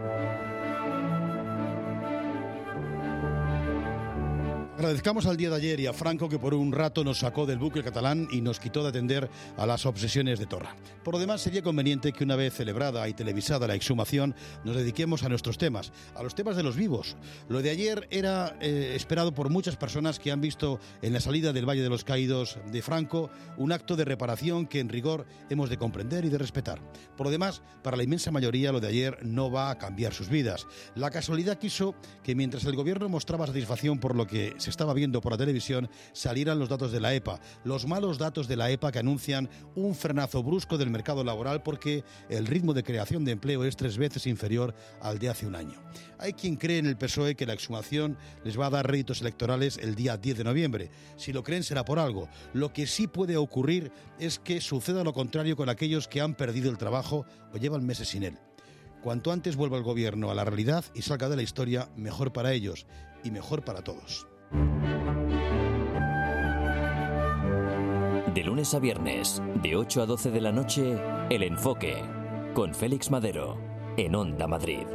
Agradezcamos al día de ayer y a Franco que por un rato nos sacó del bucle catalán y nos quitó de atender a las obsesiones de Torra. Por lo demás, sería conveniente que una vez celebrada y televisada la exhumación nos dediquemos a nuestros temas, a los temas de los vivos. Lo de ayer era esperado por muchas personas que han visto en la salida del Valle de los Caídos de Franco un acto de reparación que en rigor hemos de comprender y de respetar. Por lo demás, para la inmensa mayoría lo de ayer no va a cambiar sus vidas. La casualidad quiso que mientras el gobierno mostraba satisfacción por lo que se estaba viendo por la televisión, salieran los datos de la EPA, los malos datos de la EPA que anuncian un frenazo brusco del mercado laboral porque el ritmo de creación de empleo es 3 veces inferior al de hace un año. Hay quien cree en el PSOE que la exhumación les va a dar réditos electorales el día 10 de noviembre. Si lo creen será por algo. Lo que sí puede ocurrir es que suceda lo contrario con aquellos que han perdido el trabajo o llevan meses sin él. Cuanto antes vuelva el gobierno a la realidad y salga de la historia, mejor para ellos y mejor para todos. De lunes a viernes, de 8 a 12 de la noche, El Enfoque, con Félix Madero, en Onda Madrid.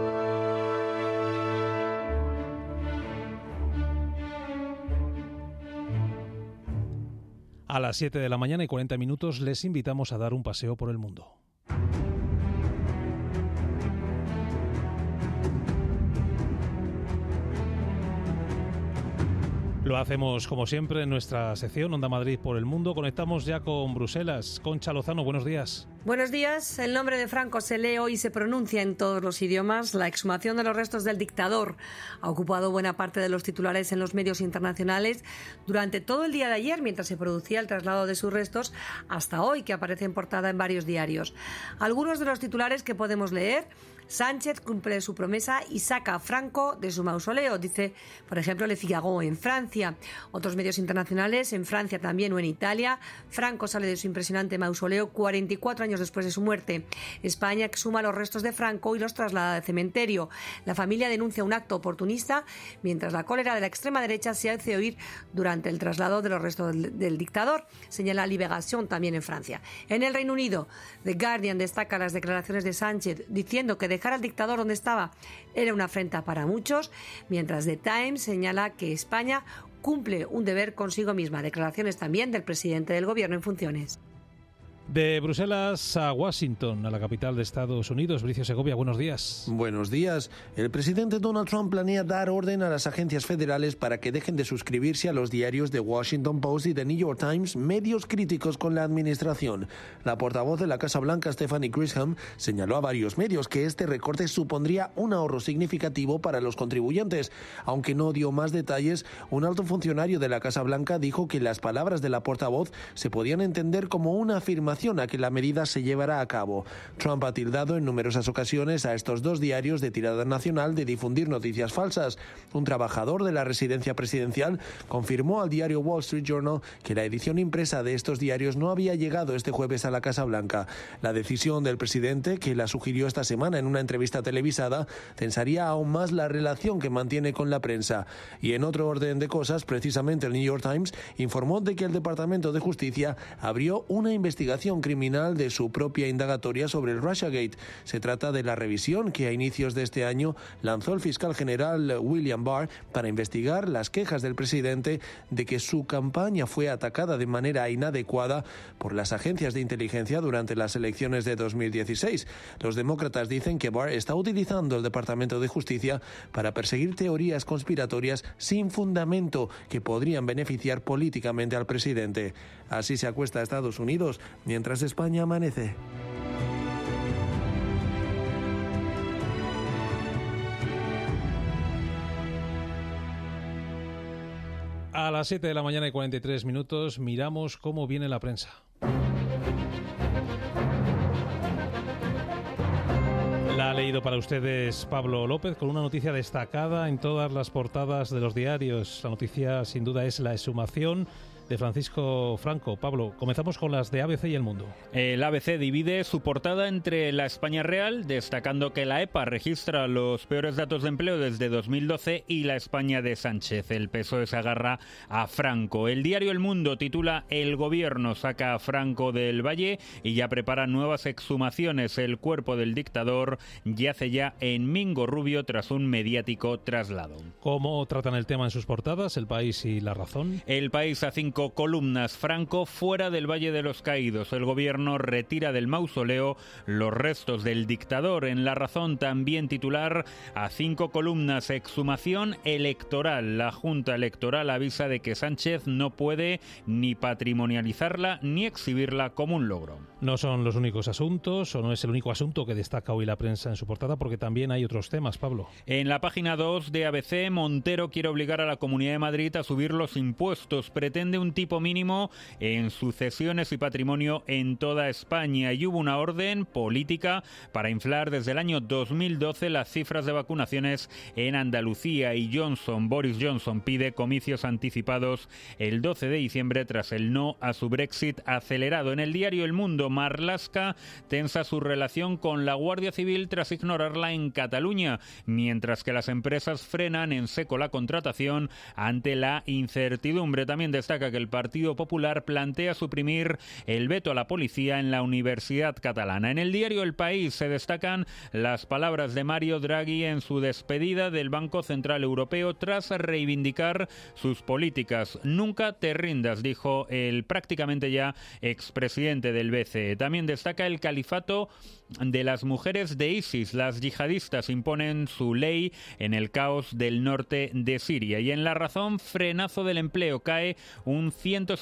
A las 7 de la mañana y 40 minutos les invitamos a dar un paseo por el mundo. Lo hacemos, como siempre, en nuestra sección Onda Madrid por el Mundo. Conectamos ya con Bruselas. Concha Lozano, buenos días. Buenos días. El nombre de Franco se lee hoy y se pronuncia en todos los idiomas. La exhumación de los restos del dictador ha ocupado buena parte de los titulares en los medios internacionales durante todo el día de ayer, mientras se producía el traslado de sus restos, hasta hoy, que aparece en portada en varios diarios. Algunos de los titulares que podemos leer: Sánchez cumple su promesa y saca a Franco de su mausoleo, dice, por ejemplo, Le Figaro en Francia. Otros medios internacionales, en Francia también o en Italia: Franco sale de su impresionante mausoleo 44 años después de su muerte. España exhuma los restos de Franco y los traslada al cementerio. La familia denuncia un acto oportunista, mientras la cólera de la extrema derecha se hace oír durante el traslado de los restos del dictador, señala Libération también en Francia. En el Reino Unido, The Guardian destaca las declaraciones de Sánchez diciendo que dejar al dictador donde estaba era una afrenta para muchos, mientras The Times señala que España cumple un deber consigo misma. Declaraciones también del presidente del gobierno en funciones. De Bruselas a Washington, a la capital de Estados Unidos, Bricio Segovia, buenos días. Buenos días. El presidente Donald Trump planea dar orden a las agencias federales para que dejen de suscribirse a los diarios The Washington Post y The New York Times, medios críticos con la administración. La portavoz de la Casa Blanca, Stephanie Grisham, señaló a varios medios que este recorte supondría un ahorro significativo para los contribuyentes. Aunque no dio más detalles, un alto funcionario de la Casa Blanca dijo que las palabras de la portavoz se podían entender como una afirmación a que la medida se llevará a cabo. Trump ha tildado en numerosas ocasiones a estos dos diarios de tirada nacional de difundir noticias falsas. Un trabajador de la residencia presidencial confirmó al diario Wall Street Journal que la edición impresa de estos diarios no había llegado este jueves a la Casa Blanca. La decisión del presidente, que la sugirió esta semana en una entrevista televisada, tensaría aún más la relación que mantiene con la prensa. Y en otro orden de cosas, precisamente el New York Times informó de que el Departamento de Justicia abrió una investigación criminal de su propia indagatoria sobre el Russiagate. Se trata de la revisión que a inicios de este año lanzó el fiscal general William Barr para investigar las quejas del presidente de que su campaña fue atacada de manera inadecuada por las agencias de inteligencia durante las elecciones de 2016. Los demócratas dicen que Barr está utilizando el Departamento de Justicia para perseguir teorías conspiratorias sin fundamento que podrían beneficiar políticamente al presidente. Así se acuesta a Estados Unidos, mientras España amanece. A las 7 de la mañana y 43 minutos miramos cómo viene la prensa. La ha leído para ustedes Pablo López con una noticia destacada en todas las portadas de los diarios. La noticia sin duda es la exhumación de Francisco Franco. Pablo, comenzamos con las de ABC y El Mundo. El ABC divide su portada entre la España real, destacando que la EPA registra los peores datos de empleo desde 2012, y la España de Sánchez. El PSOE se agarra a Franco. El diario El Mundo titula El gobierno saca a Franco del Valle y ya prepara nuevas exhumaciones. El cuerpo del dictador yace ya en Mingo Rubio tras un mediático traslado. ¿Cómo tratan el tema en sus portadas El País y La Razón? El País a 5 columnas. Franco fuera del Valle de los Caídos. El gobierno retira del mausoleo los restos del dictador. En La Razón también titular a 5 columnas. Exhumación electoral. La Junta Electoral avisa de que Sánchez no puede ni patrimonializarla ni exhibirla como un logro. No son los únicos asuntos, o no es el único asunto que destaca hoy la prensa en su portada, porque también hay otros temas, Pablo. En la página 2 de ABC, Montero quiere obligar a la Comunidad de Madrid a subir los impuestos. Pretende un tipo mínimo en sucesiones y patrimonio en toda España. Y hubo una orden política para inflar desde el año 2012 las cifras de vacunaciones en Andalucía. Y Boris Johnson pide comicios anticipados el 12 de diciembre tras el no a su Brexit acelerado. En el diario El Mundo, Marlaska tensa su relación con la Guardia Civil tras ignorarla en Cataluña, mientras que las empresas frenan en seco la contratación ante la incertidumbre. También destaca que el Partido Popular plantea suprimir el veto a la policía en la Universidad Catalana. En el diario El País se destacan las palabras de Mario Draghi en su despedida del Banco Central Europeo tras reivindicar sus políticas. Nunca te rindas, dijo el prácticamente ya expresidente del BCE. También destaca el califato de las mujeres de ISIS. Las yihadistas imponen su ley en el caos del norte de Siria. Y en La Razón, frenazo del empleo. Cae un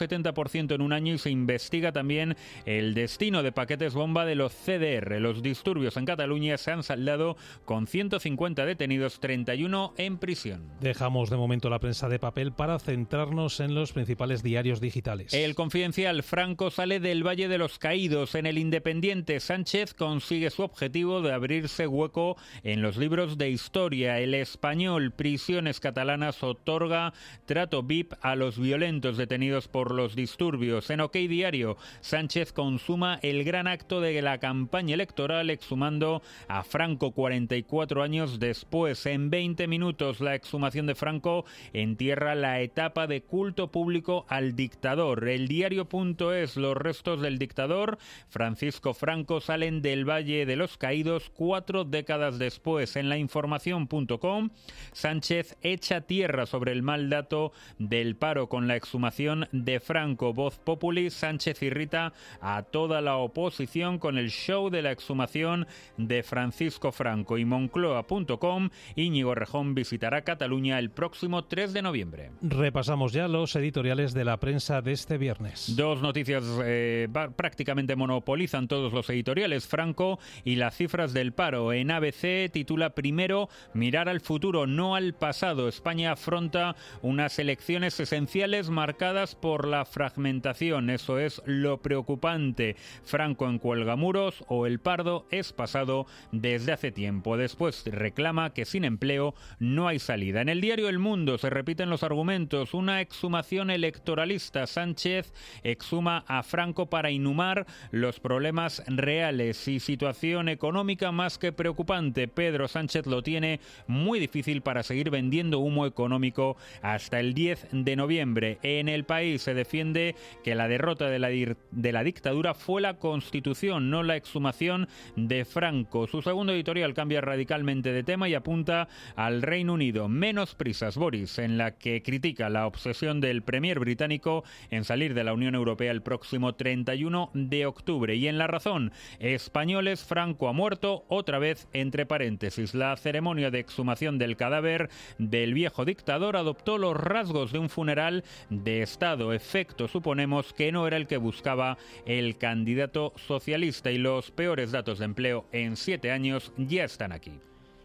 170% en un año y se investiga también el destino de paquetes bomba de los CDR. Los disturbios en Cataluña se han saldado con 150 detenidos, 31 en prisión. Dejamos de momento la prensa de papel para centrarnos en los principales diarios digitales. El Confidencial, Franco sale del Valle de los Caídos. En El Independiente, Sánchez consigue su objetivo de abrirse hueco en los libros de historia. El Español, prisiones catalanas otorga trato VIP a los violentos detenidos por los disturbios. En OK Diario, Sánchez consuma el gran acto de la campaña electoral exhumando a Franco 44 años después. En 20 minutos, la exhumación de Franco entierra la etapa de culto público al dictador. El diario.es, los restos del dictador Francisco Franco salen del Valle de los Caídos 4 décadas después. En la información.com, Sánchez echa tierra sobre el mal dato del paro con la exhumación de Franco. Voz Populi, Sánchez irrita a toda la oposición con el show de la exhumación de Francisco Franco. Y Moncloa.com, Íñigo Errejón visitará Cataluña el próximo 3 de noviembre. Repasamos ya los editoriales de la prensa de este viernes. Dos noticias prácticamente monopolizan todos los editoriales. Franco y las cifras del paro. En ABC titula primero, mirar al futuro, no al pasado. España afronta unas elecciones esenciales marcadas por la fragmentación. Eso es lo preocupante. Franco en Cuelgamuros o el Pardo es pasado desde hace tiempo. Después reclama que sin empleo no hay salida. En el diario El Mundo se repiten los argumentos. Una exhumación electoralista. Sánchez exhuma a Franco para inhumar los problemas reales y situación económica más que preocupante. Pedro Sánchez lo tiene muy difícil para seguir vendiendo humo económico hasta el 10 de noviembre. En El País se defiende que la derrota de la dictadura fue la Constitución, no la exhumación de Franco. Su segundo editorial cambia radicalmente de tema y apunta al Reino Unido. Menos prisas, Boris, en la que critica la obsesión del premier británico en salir de la Unión Europea el próximo 31 de octubre. Y en La Razón, españoles, Franco ha muerto, otra vez entre paréntesis. La ceremonia de exhumación del cadáver del viejo dictador adoptó los rasgos de un funeral de Estado. Efecto, suponemos, que no era el que buscaba el candidato socialista, y los peores datos de empleo en 7 años ya están aquí.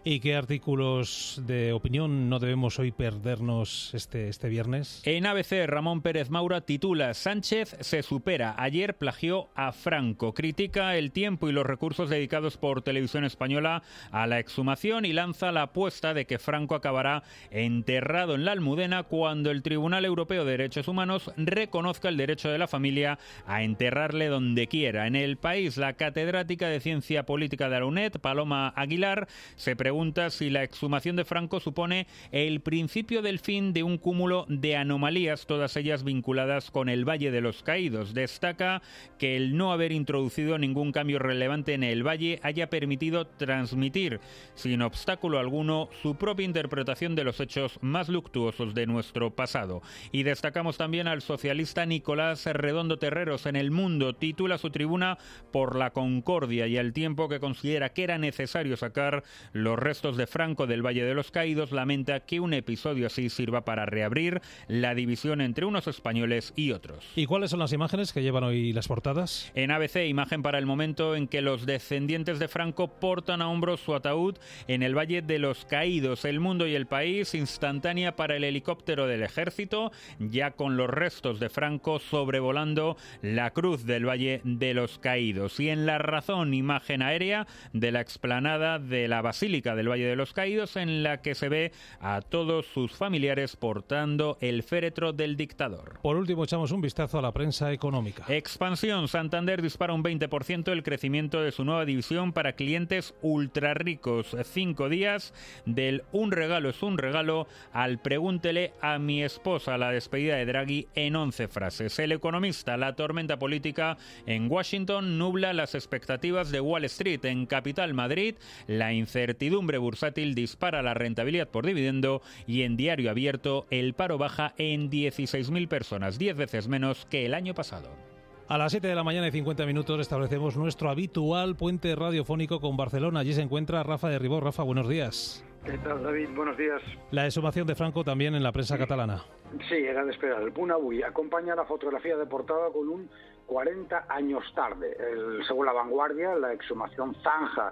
¿Y qué artículos de opinión no debemos hoy perdernos este viernes? En ABC, Ramón Pérez Maura titula: Sánchez se supera. Ayer plagió a Franco. Critica el tiempo y los recursos dedicados por Televisión Española a la exhumación y lanza la apuesta de que Franco acabará enterrado en la Almudena cuando el Tribunal Europeo de Derechos Humanos reconozca el derecho de la familia a enterrarle donde quiera. En El País, la catedrática de Ciencia Política de la UNED, Paloma Aguilar, se pregunta si la exhumación de Franco supone el principio del fin de un cúmulo de anomalías, todas ellas vinculadas con el Valle de los Caídos. Destaca que el no haber introducido ningún cambio relevante en el Valle haya permitido transmitir sin obstáculo alguno su propia interpretación de los hechos más luctuosos de nuestro pasado. Y destacamos también al socialista Nicolás Redondo Terreros. En El Mundo titula su tribuna: por la concordia y al tiempo que considera que era necesario sacar los restos de Franco del Valle de los Caídos, lamenta que un episodio así sirva para reabrir la división entre unos españoles y otros. ¿Y cuáles son las imágenes que llevan hoy las portadas? En ABC, imagen para el momento en que los descendientes de Franco portan a hombros su ataúd en el Valle de los Caídos. El Mundo y El País, instantánea para el helicóptero del Ejército, ya con los restos de Franco sobrevolando la cruz del Valle de los Caídos. Y en La Razón, imagen aérea de la explanada de la Basílica del Valle de los Caídos, en la que se ve a todos sus familiares portando el féretro del dictador. Por último, echamos un vistazo a la prensa económica. Expansión. Santander dispara un 20% el crecimiento de su nueva división para clientes ultra ricos. 5 días del un regalo es un regalo al pregúntele a mi esposa, la despedida de Draghi en 11 frases. El Economista. La tormenta política en Washington nubla las expectativas de Wall Street. En Capital Madrid, la incertidumbre bursátil dispara la rentabilidad por dividendo, y en Diario Abierto el paro baja en 16.000 personas, 10 veces menos que el año pasado. A las 7 de la mañana y 50 minutos establecemos nuestro habitual puente radiofónico con Barcelona. Allí se encuentra Rafa de Ribó. Rafa, buenos días. ¿Qué tal, David? Buenos días. La exhumación de Franco también en la prensa catalana. Sí, era de esperar. El Punt Avui acompaña la fotografía de portada con un 40 años tarde. Según La Vanguardia, la exhumación zanja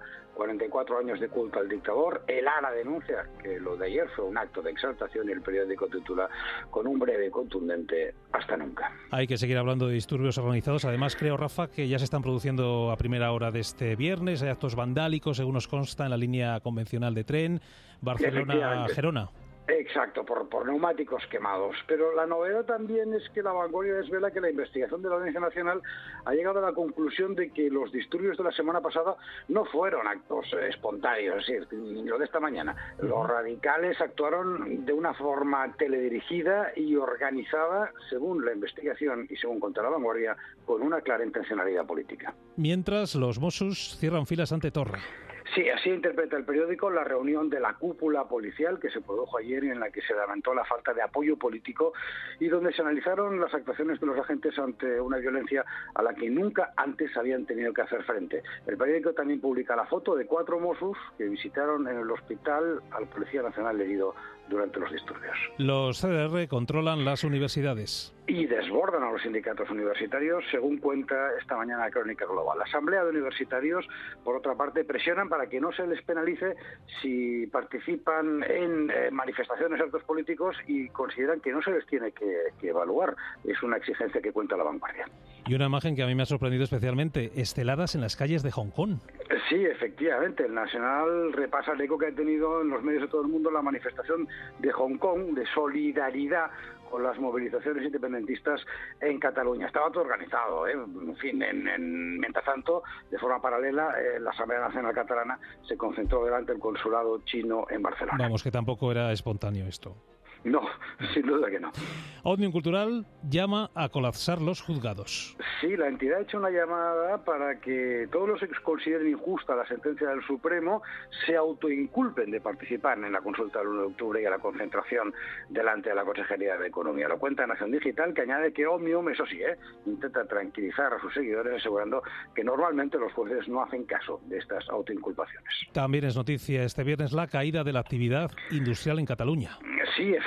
44 años de culto al dictador. El Ara denuncia que lo de ayer fue un acto de exaltación y el periódico titula con un breve y contundente hasta nunca. Hay que seguir hablando de disturbios organizados. Además, creo, Rafa, que ya se están produciendo a primera hora de este viernes. Hay actos vandálicos, según nos consta, en la línea convencional de tren Barcelona-Gerona. Exacto, por neumáticos quemados. Pero la novedad también es que La Vanguardia desvela que la investigación de la Audiencia Nacional ha llegado a la conclusión de que los disturbios de la semana pasada no fueron actos espontáneos, es decir, lo de esta mañana. Los radicales actuaron de una forma teledirigida y organizada, según la investigación y según cuenta La Vanguardia, con una clara intencionalidad política. Mientras, los Mossos cierran filas ante Torra. Sí, así interpreta el periódico la reunión de la cúpula policial que se produjo ayer y en la que se lamentó la falta de apoyo político y donde se analizaron las actuaciones de los agentes ante una violencia a la que nunca antes habían tenido que hacer frente. El periódico también publica la foto de 4 Mossos que visitaron en el hospital al Policía Nacional herido durante los disturbios. Los CDR controlan las universidades. Y desbordan a los sindicatos universitarios, según cuenta esta mañana Crónica Global. La Asamblea de Universitarios, por otra parte, presionan para que no se les penalice si participan en manifestaciones, actos políticos, y consideran que no se les tiene que evaluar. Es una exigencia que cuenta La Vanguardia. Y una imagen que a mí me ha sorprendido especialmente, esteladas en las calles de Hong Kong. Sí, efectivamente. El Nacional repasa el eco que ha tenido en los medios de todo el mundo la manifestación de Hong Kong de solidaridad con las movilizaciones independentistas en Cataluña. Estaba todo organizado, En fin, mientras tanto, de forma paralela, la Asamblea Nacional Catalana se concentró delante del consulado chino en Barcelona. Vamos, que tampoco era espontáneo esto. No, sin duda que no. Òmnium Cultural llama a colapsar los juzgados. Sí, la entidad ha hecho una llamada para que todos los que consideren injusta la sentencia del Supremo se autoinculpen de participar en la consulta del 1 de octubre y a la concentración delante de la Consejería de Economía. Lo cuenta Nación Digital, que añade que Òmnium, eso sí, intenta tranquilizar a sus seguidores asegurando que normalmente los jueces no hacen caso de estas autoinculpaciones. También es noticia este viernes la caída de la actividad industrial en Cataluña. Sí, efectivamente.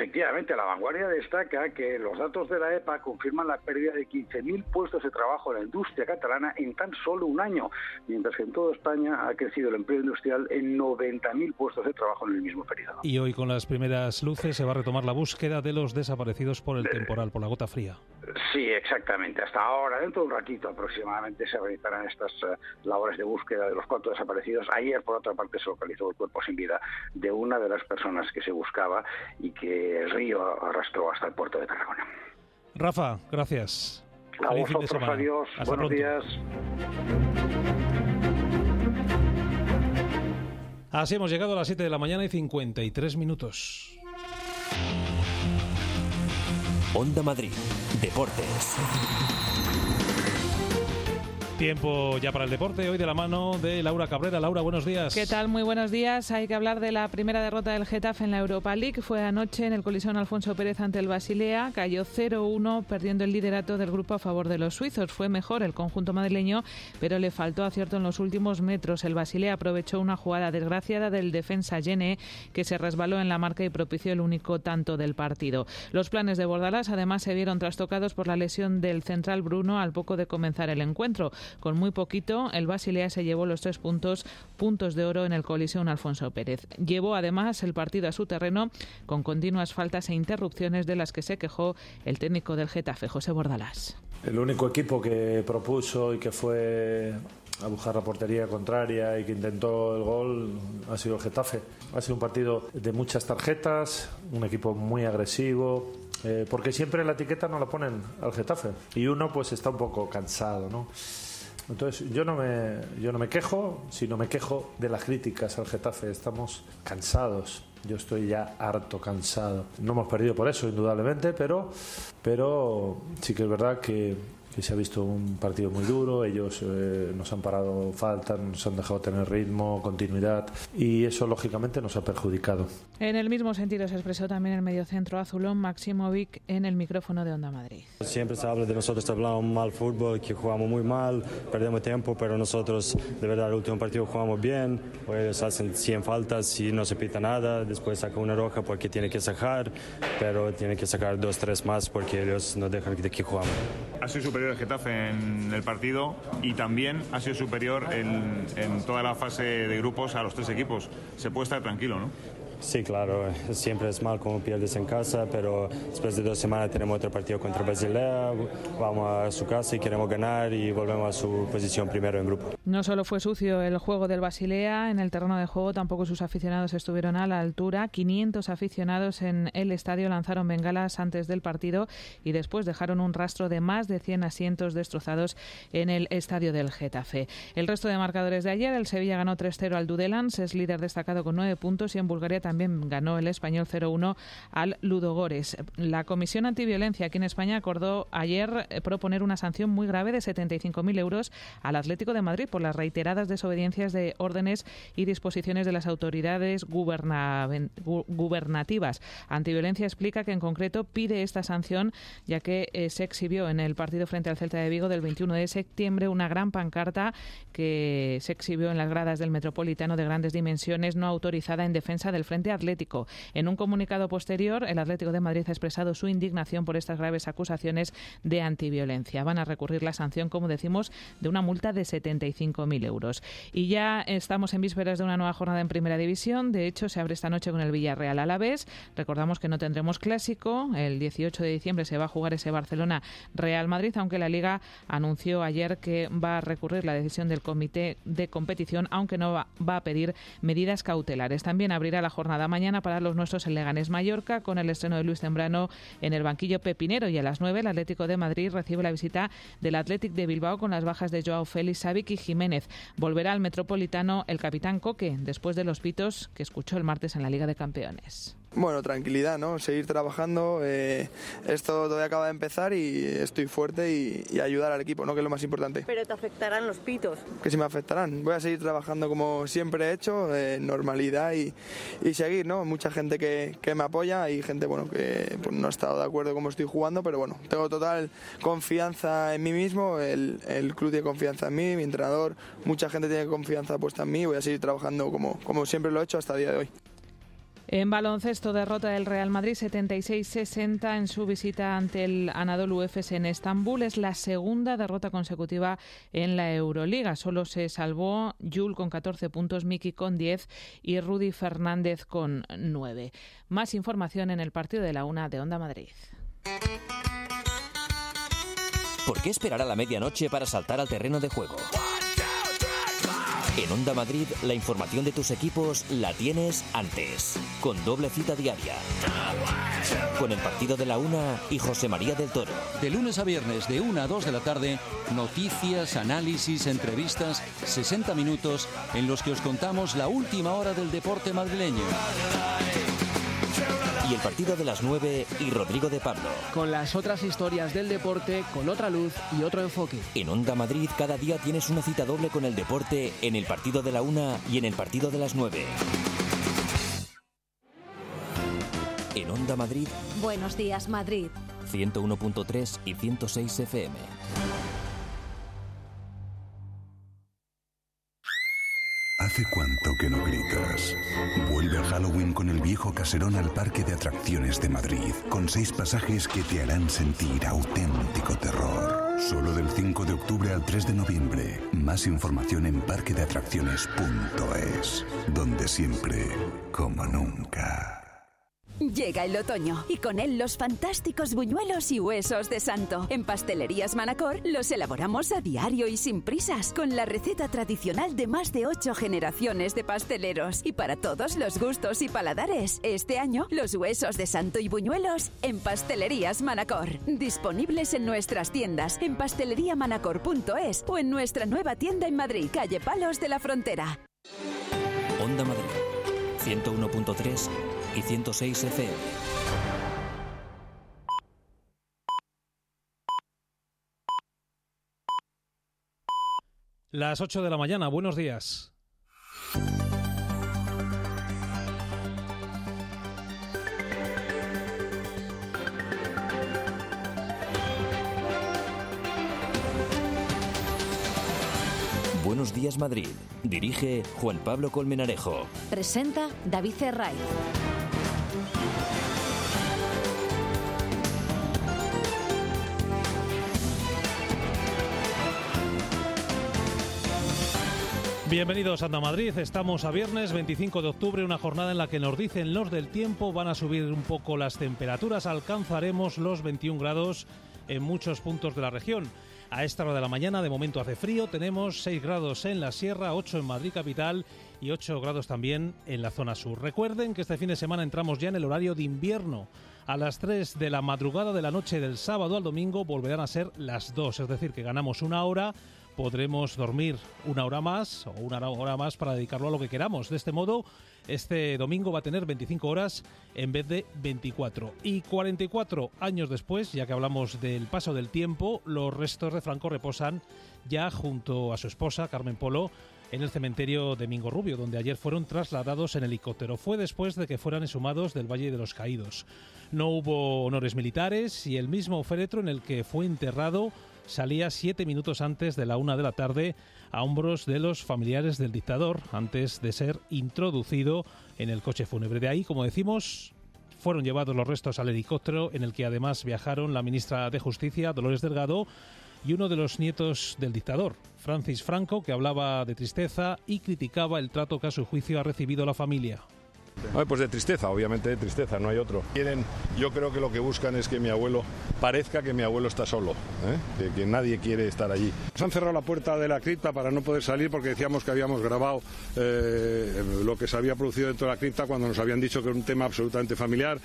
Efectivamente, La Vanguardia destaca que los datos de la EPA confirman la pérdida de 15.000 puestos de trabajo en la industria catalana en tan solo un año, mientras que en toda España ha crecido el empleo industrial en 90.000 puestos de trabajo en el mismo periodo. Y hoy, con las primeras luces, se va a retomar la búsqueda de los desaparecidos por el temporal, por la gota fría. Sí, exactamente. Hasta ahora, dentro de un ratito aproximadamente, se realizarán estas labores de búsqueda de los 4 desaparecidos. Ayer, por otra parte, se localizó el cuerpo sin vida de una de las personas que se buscaba y que el río arrastró hasta el puerto de Tarragona. Rafa, gracias. A Feliz fin de vosotros, semana. adiós. Hasta Buenos pronto. días. Así hemos llegado a las 7 de la mañana y 53 minutos. Onda Madrid, Deportes. Tiempo ya para el deporte, hoy de la mano de Laura Cabrera. Laura, buenos días. ¿Qué tal? Muy buenos días. Hay que hablar de la primera derrota del Getafe en la Europa League. Fue anoche en el Coliseo Alfonso Pérez ante el Basilea. Cayó 0-1, perdiendo el liderato del grupo a favor de los suizos. Fue mejor el conjunto madrileño, pero le faltó acierto en los últimos metros. El Basilea aprovechó una jugada desgraciada del defensa Gene, que se resbaló en la marca y propició el único tanto del partido. Los planes de Bordalás además se vieron trastocados por la lesión del central Bruno al poco de comenzar el encuentro. Con muy poquito, el Basilea se llevó los 3 puntos de oro en el Coliseum Alfonso Pérez. Llevó además el partido a su terreno con continuas faltas e interrupciones de las que se quejó el técnico del Getafe, José Bordalás. El único equipo que propuso y que fue a buscar la portería contraria y que intentó el gol ha sido el Getafe. Ha sido un partido de muchas tarjetas, un equipo muy agresivo, porque siempre la etiqueta no la ponen al Getafe y uno pues está un poco cansado, ¿no? Entonces yo no me quejo, sino me quejo de las críticas al Getafe. Estamos cansados. Yo estoy ya harto cansado. No hemos perdido por eso, indudablemente, pero sí que es verdad que se ha visto un partido muy duro. Ellos nos han parado faltas, nos han dejado tener ritmo, continuidad, y eso lógicamente nos ha perjudicado. En el mismo sentido se expresó también el mediocentro azulón Maximovic en el micrófono de Onda Madrid. Siempre se habla de nosotros, hablamos mal fútbol, que jugamos muy mal, perdemos tiempo, pero nosotros de verdad el último partido jugamos bien. Ellos hacen 100 faltas y no se pita nada, después saca una roja porque tiene que sacar, pero tiene que sacar 2-3 más porque ellos no dejan de que jugamos. Ha sido superior el Getafe en el partido y también ha sido superior en toda la fase de grupos a los 3 equipos. Se puede estar tranquilo, ¿no? Sí, claro, siempre es mal como pierdes en casa, pero después de 2 semanas tenemos otro partido contra Basilea, vamos a su casa y queremos ganar y volvemos a su posición primero en grupo. No solo fue sucio el juego del Basilea, en el terreno de juego tampoco sus aficionados estuvieron a la altura. 500 aficionados en el estadio lanzaron bengalas antes del partido y después dejaron un rastro de más de 100 asientos destrozados en el estadio del Getafe. El resto de marcadores de ayer: el Sevilla ganó 3-0 al Dudelands, es líder destacado con 9 puntos, y en Bulgaria también ganó el Español 0-1 al Ludogorets. La Comisión Antiviolencia aquí en España acordó ayer proponer una sanción muy grave de 75.000 euros al Atlético de Madrid por las reiteradas desobediencias de órdenes y disposiciones de las autoridades gubernativas. Antiviolencia explica que en concreto pide esta sanción ya que se exhibió en el partido frente al Celta de Vigo del 21 de septiembre una gran pancarta que se exhibió en las gradas del Metropolitano de grandes dimensiones, no autorizada, en defensa del Frente Atlético. En un comunicado posterior, el Atlético de Madrid ha expresado su indignación por estas graves acusaciones de antiviolencia. Van a recurrir la sanción, como decimos, de una multa de 75.000 euros. Y ya estamos en vísperas de una nueva jornada en Primera División. De hecho, se abre esta noche con el Villarreal Alavés. Recordamos que no tendremos clásico. El 18 de diciembre se va a jugar ese Barcelona-Real Madrid, aunque la Liga anunció ayer que va a recurrir la decisión del comité de competición, aunque no va a pedir medidas cautelares. También abrirá la jornada mañana para los nuestros en Leganés Mallorca, con el estreno de Luis Zambrano en el banquillo pepinero, y a las 9 el Atlético de Madrid recibe la visita del Athletic de Bilbao con las bajas de Joao Félix, Savic y Jiménez. Volverá al Metropolitano el capitán Coque, después de los pitos que escuchó el martes en la Liga de Campeones. Bueno, tranquilidad, ¿no? Seguir trabajando. Esto todavía acaba de empezar y estoy fuerte y ayudar al equipo, ¿no? Que es lo más importante. Pero te afectarán los pitos. Que sí me afectarán. Voy a seguir trabajando como siempre he hecho, normalidad y seguir, ¿no? Mucha gente que me apoya y gente, bueno, que pues, no ha estado de acuerdo cómo estoy jugando, pero bueno, tengo total confianza en mí mismo, el club tiene confianza en mí, mi entrenador, mucha gente tiene confianza puesta en mí. Voy a seguir trabajando como siempre lo he hecho hasta el día de hoy. En baloncesto, derrota del Real Madrid 76-60 en su visita ante el Anadolu Efes en Estambul. Es la segunda derrota consecutiva en la Euroliga. Solo se salvó Jul con 14 puntos, Miki con 10 y Rudy Fernández con 9. Más información en el partido de la 1 de Onda Madrid. ¿Por qué esperar a la medianoche para saltar al terreno de juego? En Onda Madrid, la información de tus equipos la tienes antes, con doble cita diaria. Con el partido de la 1 y José María del Toro. De lunes a viernes, de 1 a 2 de la tarde, noticias, análisis, entrevistas, 60 minutos en los que os contamos la última hora del deporte madrileño. Y el partido de las 9 y Rodrigo de Pablo. Con las otras historias del deporte, con otra luz y otro enfoque. En Onda Madrid cada día tienes una cita doble con el deporte en el partido de la 1 y en el partido de las 9. En Onda Madrid. Buenos días, Madrid. 101.3 y 106 FM. ¿Hace cuánto que no gritas? Vuelve a Halloween con el viejo caserón al Parque de Atracciones de Madrid, con 6 pasajes que te harán sentir auténtico terror. Solo del 5 de octubre al 3 de noviembre. Más información en parquedeatracciones.es, donde siempre, como nunca. Llega el otoño y con él los fantásticos buñuelos y huesos de santo. En Pastelerías Manacor los elaboramos a diario y sin prisas, con la receta tradicional de más de 8 generaciones de pasteleros. Y para todos los gustos y paladares, este año los huesos de santo y buñuelos en Pastelerías Manacor. Disponibles en nuestras tiendas, en pasteleriamanacor.es o en nuestra nueva tienda en Madrid, calle Palos de la Frontera. Onda Madrid, 101.3 y 106 FM. Las 8 de la mañana, buenos días. Buenos días, Madrid. Dirige Juan Pablo Colmenarejo. Presenta David Cerray. Bienvenidos a Onda Madrid, estamos a viernes 25 de octubre, una jornada en la que nos dicen los del tiempo, van a subir un poco las temperaturas, alcanzaremos los 21 grados en muchos puntos de la región. A esta hora de la mañana, de momento hace frío, tenemos 6 grados en la Sierra, 8 en Madrid capital y 8 grados también en la zona sur. Recuerden que este fin de semana entramos ya en el horario de invierno. A las 3 de la madrugada de la noche del sábado al domingo volverán a ser las 2, es decir, que ganamos una hora. Podremos dormir una hora más o una hora más para dedicarlo a lo que queramos. De este modo, este domingo va a tener 25 horas en vez de 24. Y 44 años después, ya que hablamos del paso del tiempo, los restos de Franco reposan ya junto a su esposa, Carmen Polo, en el cementerio de Mingo Rubio, donde ayer fueron trasladados en helicóptero. Fue después de que fueran exhumados del Valle de los Caídos. No hubo honores militares y el mismo féretro en el que fue enterrado salía 7 minutos antes de la 1 de la tarde a hombros de los familiares del dictador, antes de ser introducido en el coche fúnebre. De ahí, como decimos, fueron llevados los restos al helicóptero, en el que además viajaron la ministra de Justicia, Dolores Delgado, y uno de los nietos del dictador, Francis Franco, que hablaba de tristeza y criticaba el trato que a su juicio ha recibido la familia. Pues de tristeza, obviamente de tristeza, no hay otro. Yo creo que lo que buscan es que mi abuelo parezca que mi abuelo está solo, que nadie quiere estar allí. Nos han cerrado la puerta de la cripta para no poder salir porque decíamos que habíamos grabado lo que se había producido dentro de la cripta cuando nos habían dicho que era un tema absolutamente familiar.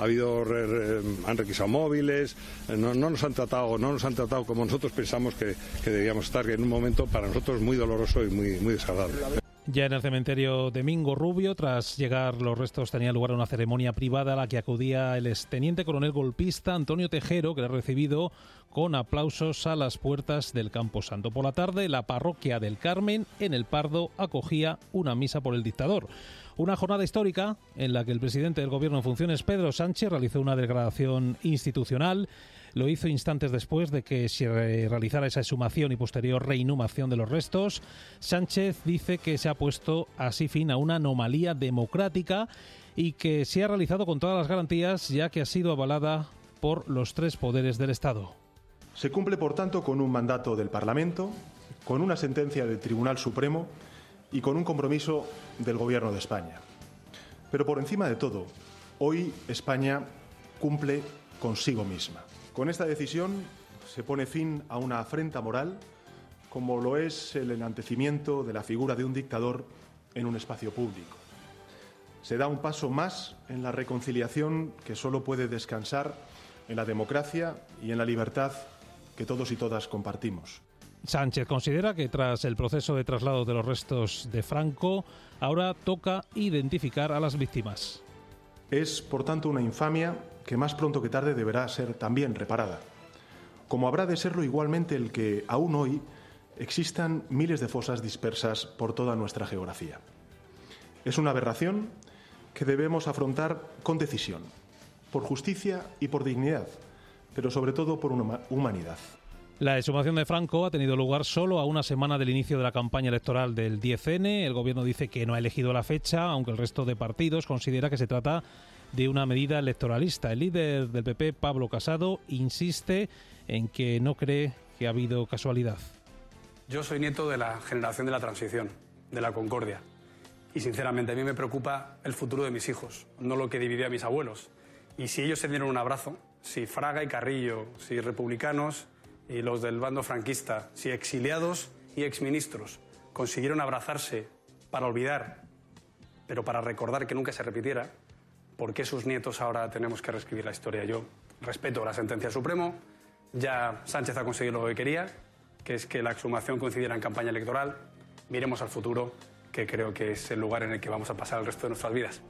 Han requisado móviles, no nos han tratado como nosotros pensamos que debíamos estar, que en un momento para nosotros muy doloroso y muy desagradable. Ya en el cementerio de Mingo Rubio, tras llegar los restos, tenía lugar una ceremonia privada a la que acudía el exteniente coronel golpista Antonio Tejero, que le ha recibido con aplausos a las puertas del Camposanto. Por la tarde, la parroquia del Carmen, en El Pardo, acogía una misa por el dictador. Una jornada histórica en la que el presidente del Gobierno en funciones, Pedro Sánchez, realizó una declaración institucional. Lo hizo instantes después de que se realizara esa exhumación y posterior reinhumación de los restos. Sánchez dice que se ha puesto así fin a una anomalía democrática y que se ha realizado con todas las garantías, ya que ha sido avalada por los 3 poderes del Estado. Se cumple, por tanto, con un mandato del Parlamento, con una sentencia del Tribunal Supremo y con un compromiso del Gobierno de España. Pero por encima de todo, hoy España cumple consigo misma. Con esta decisión se pone fin a una afrenta moral, como lo es el enaltecimiento de la figura de un dictador en un espacio público. Se da un paso más en la reconciliación que solo puede descansar en la democracia y en la libertad que todos y todas compartimos. Sánchez considera que tras el proceso de traslado de los restos de Franco, ahora toca identificar a las víctimas. Es, por tanto, una infamia que más pronto que tarde deberá ser también reparada. Como habrá de serlo igualmente el que, aún hoy, existan miles de fosas dispersas por toda nuestra geografía. Es una aberración que debemos afrontar con decisión, por justicia y por dignidad, pero sobre todo por humanidad. La exhumación de Franco ha tenido lugar solo a una semana del inicio de la campaña electoral del 10N. El Gobierno dice que no ha elegido la fecha, aunque el resto de partidos considera que se trata de una medida electoralista. El líder del PP, Pablo Casado, insiste en que no cree que ha habido casualidad. Yo soy nieto de la generación de la transición, de la concordia. Y sinceramente a mí me preocupa el futuro de mis hijos, no lo que dividió a mis abuelos. Y si ellos se dieron un abrazo, si Fraga y Carrillo, si republicanos y los del bando franquista, si exiliados y exministros consiguieron abrazarse para olvidar, pero para recordar que nunca se repitiera, ¿por qué sus nietos ahora tenemos que reescribir la historia? Yo respeto la sentencia del Supremo, ya Sánchez ha conseguido lo que quería, que es que la exhumación coincidiera en campaña electoral. Miremos al futuro, que creo que es el lugar en el que vamos a pasar el resto de nuestras vidas.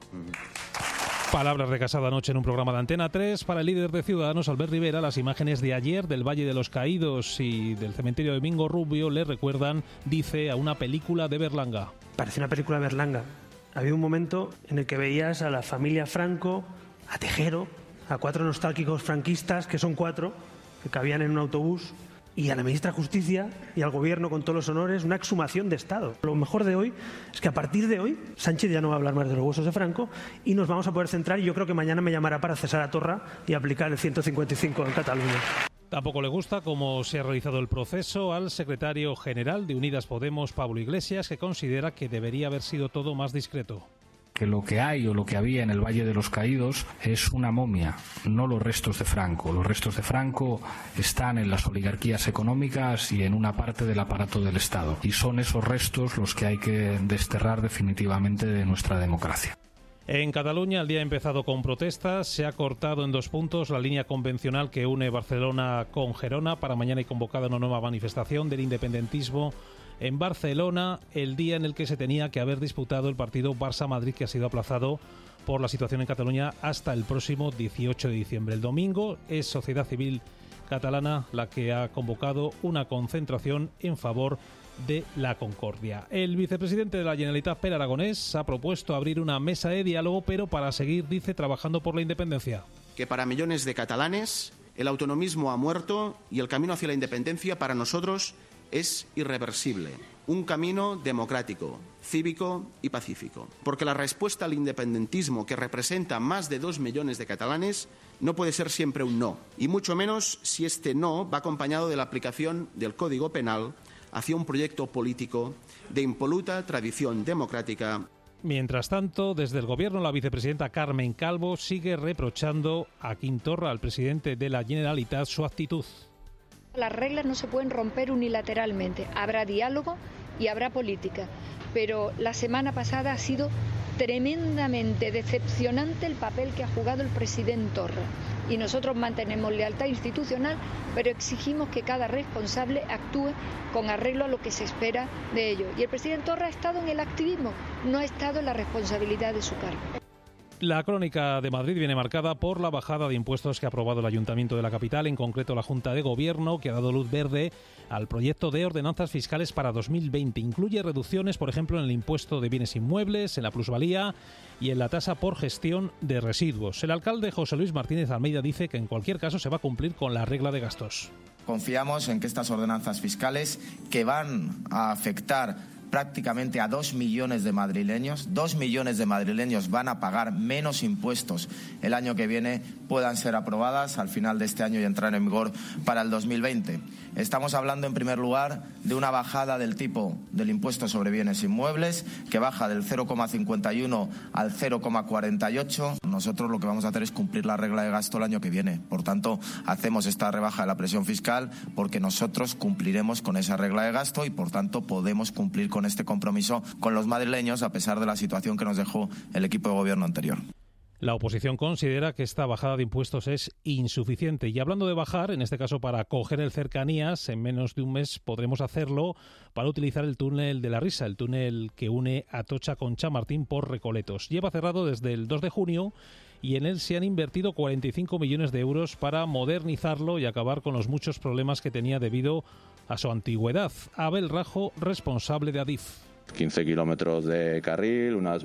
Palabras de Casado anoche en un programa de Antena 3. Para el líder de Ciudadanos, Albert Rivera, las imágenes de ayer del Valle de los Caídos y del cementerio de Domingo Rubio le recuerdan, dice, a una película de Berlanga. Parece una película de Berlanga. Había un momento en el que veías a la familia Franco, a Tejero, a 4 nostálgicos franquistas, que son 4, que cabían en un autobús, y a la ministra de Justicia y al Gobierno con todos los honores, una exhumación de Estado. Lo mejor de hoy es que a partir de hoy Sánchez ya no va a hablar más de los huesos de Franco y nos vamos a poder centrar, y yo creo que mañana me llamará para cesar a Torra y aplicar el 155 en Cataluña. Tampoco le gusta cómo se ha realizado el proceso al secretario general de Unidas Podemos, Pablo Iglesias, que considera que debería haber sido todo más discreto. Que lo que hay o lo que había en el Valle de los Caídos es una momia, no los restos de Franco. Los restos de Franco están en las oligarquías económicas y en una parte del aparato del Estado. Y son esos restos los que hay que desterrar definitivamente de nuestra democracia. En Cataluña el día ha empezado con protestas. Se ha cortado en 2 puntos la línea convencional que une Barcelona con Gerona. Para mañana hay convocada una nueva manifestación del independentismo en Barcelona, el día en el que se tenía que haber disputado el partido Barça-Madrid, que ha sido aplazado por la situación en Cataluña hasta el próximo 18 de diciembre. El domingo es Sociedad Civil Catalana la que ha convocado una concentración en favor de la concordia. El vicepresidente de la Generalitat, Pere Aragonès, ha propuesto abrir una mesa de diálogo, pero para seguir, dice, trabajando por la independencia. Que para millones de catalanes el autonomismo ha muerto y el camino hacia la independencia para nosotros es irreversible. Un camino democrático, cívico y pacífico. Porque la respuesta al independentismo, que representa más de 2 millones de catalanes, no puede ser siempre un no. Y mucho menos si este no va acompañado de la aplicación del Código Penal hacia un proyecto político de impoluta tradición democrática. Mientras tanto, desde el Gobierno, la vicepresidenta Carmen Calvo sigue reprochando a Quim Torra, al presidente de la Generalitat, su actitud. Las reglas no se pueden romper unilateralmente. Habrá diálogo y habrá política. Pero la semana pasada ha sido tremendamente decepcionante el papel que ha jugado el presidente Torra. Y nosotros mantenemos lealtad institucional, pero exigimos que cada responsable actúe con arreglo a lo que se espera de ellos. Y el presidente Torra ha estado en el activismo, no ha estado en la responsabilidad de su cargo. La crónica de Madrid viene marcada por la bajada de impuestos que ha aprobado el Ayuntamiento de la capital, en concreto la Junta de Gobierno, que ha dado luz verde al proyecto de ordenanzas fiscales para 2020. Incluye reducciones, por ejemplo, en el impuesto de bienes inmuebles, en la plusvalía y en la tasa por gestión de residuos. El alcalde José Luis Martínez Almeida dice que en cualquier caso se va a cumplir con la regla de gastos. Confiamos en que estas ordenanzas fiscales, que van a afectar prácticamente a 2 millones de madrileños. 2 millones de madrileños van a pagar menos impuestos el año que viene, puedan ser aprobadas al final de este año y entrar en vigor para el 2020. Estamos hablando, en primer lugar, de una bajada del tipo del impuesto sobre bienes inmuebles, que baja del 0,51 al 0,48. Nosotros lo que vamos a hacer es cumplir la regla de gasto el año que viene. Por tanto, hacemos esta rebaja de la presión fiscal porque nosotros cumpliremos con esa regla de gasto y, por tanto, podemos cumplir con este compromiso con los madrileños a pesar de la situación que nos dejó el equipo de gobierno anterior. La oposición considera que esta bajada de impuestos es insuficiente. Y hablando de bajar, en este caso para coger el Cercanías, en menos de un mes podremos hacerlo para utilizar el túnel de la Risa, el túnel que une Atocha con Chamartín por Recoletos. Lleva cerrado desde el 2 de junio y en él se han invertido 45 millones de euros para modernizarlo y acabar con los muchos problemas que tenía debido a su antigüedad. Abel Rajo, responsable de Adif. 15 kilómetros de carril, unas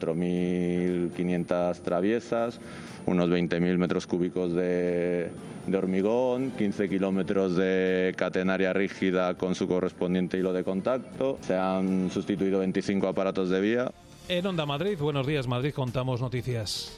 24.500 traviesas, unos 20.000 metros cúbicos de hormigón, 15 kilómetros de catenaria rígida con su correspondiente hilo de contacto. Se han sustituido 25 aparatos de vía. En Onda Madrid, buenos días Madrid, contamos noticias.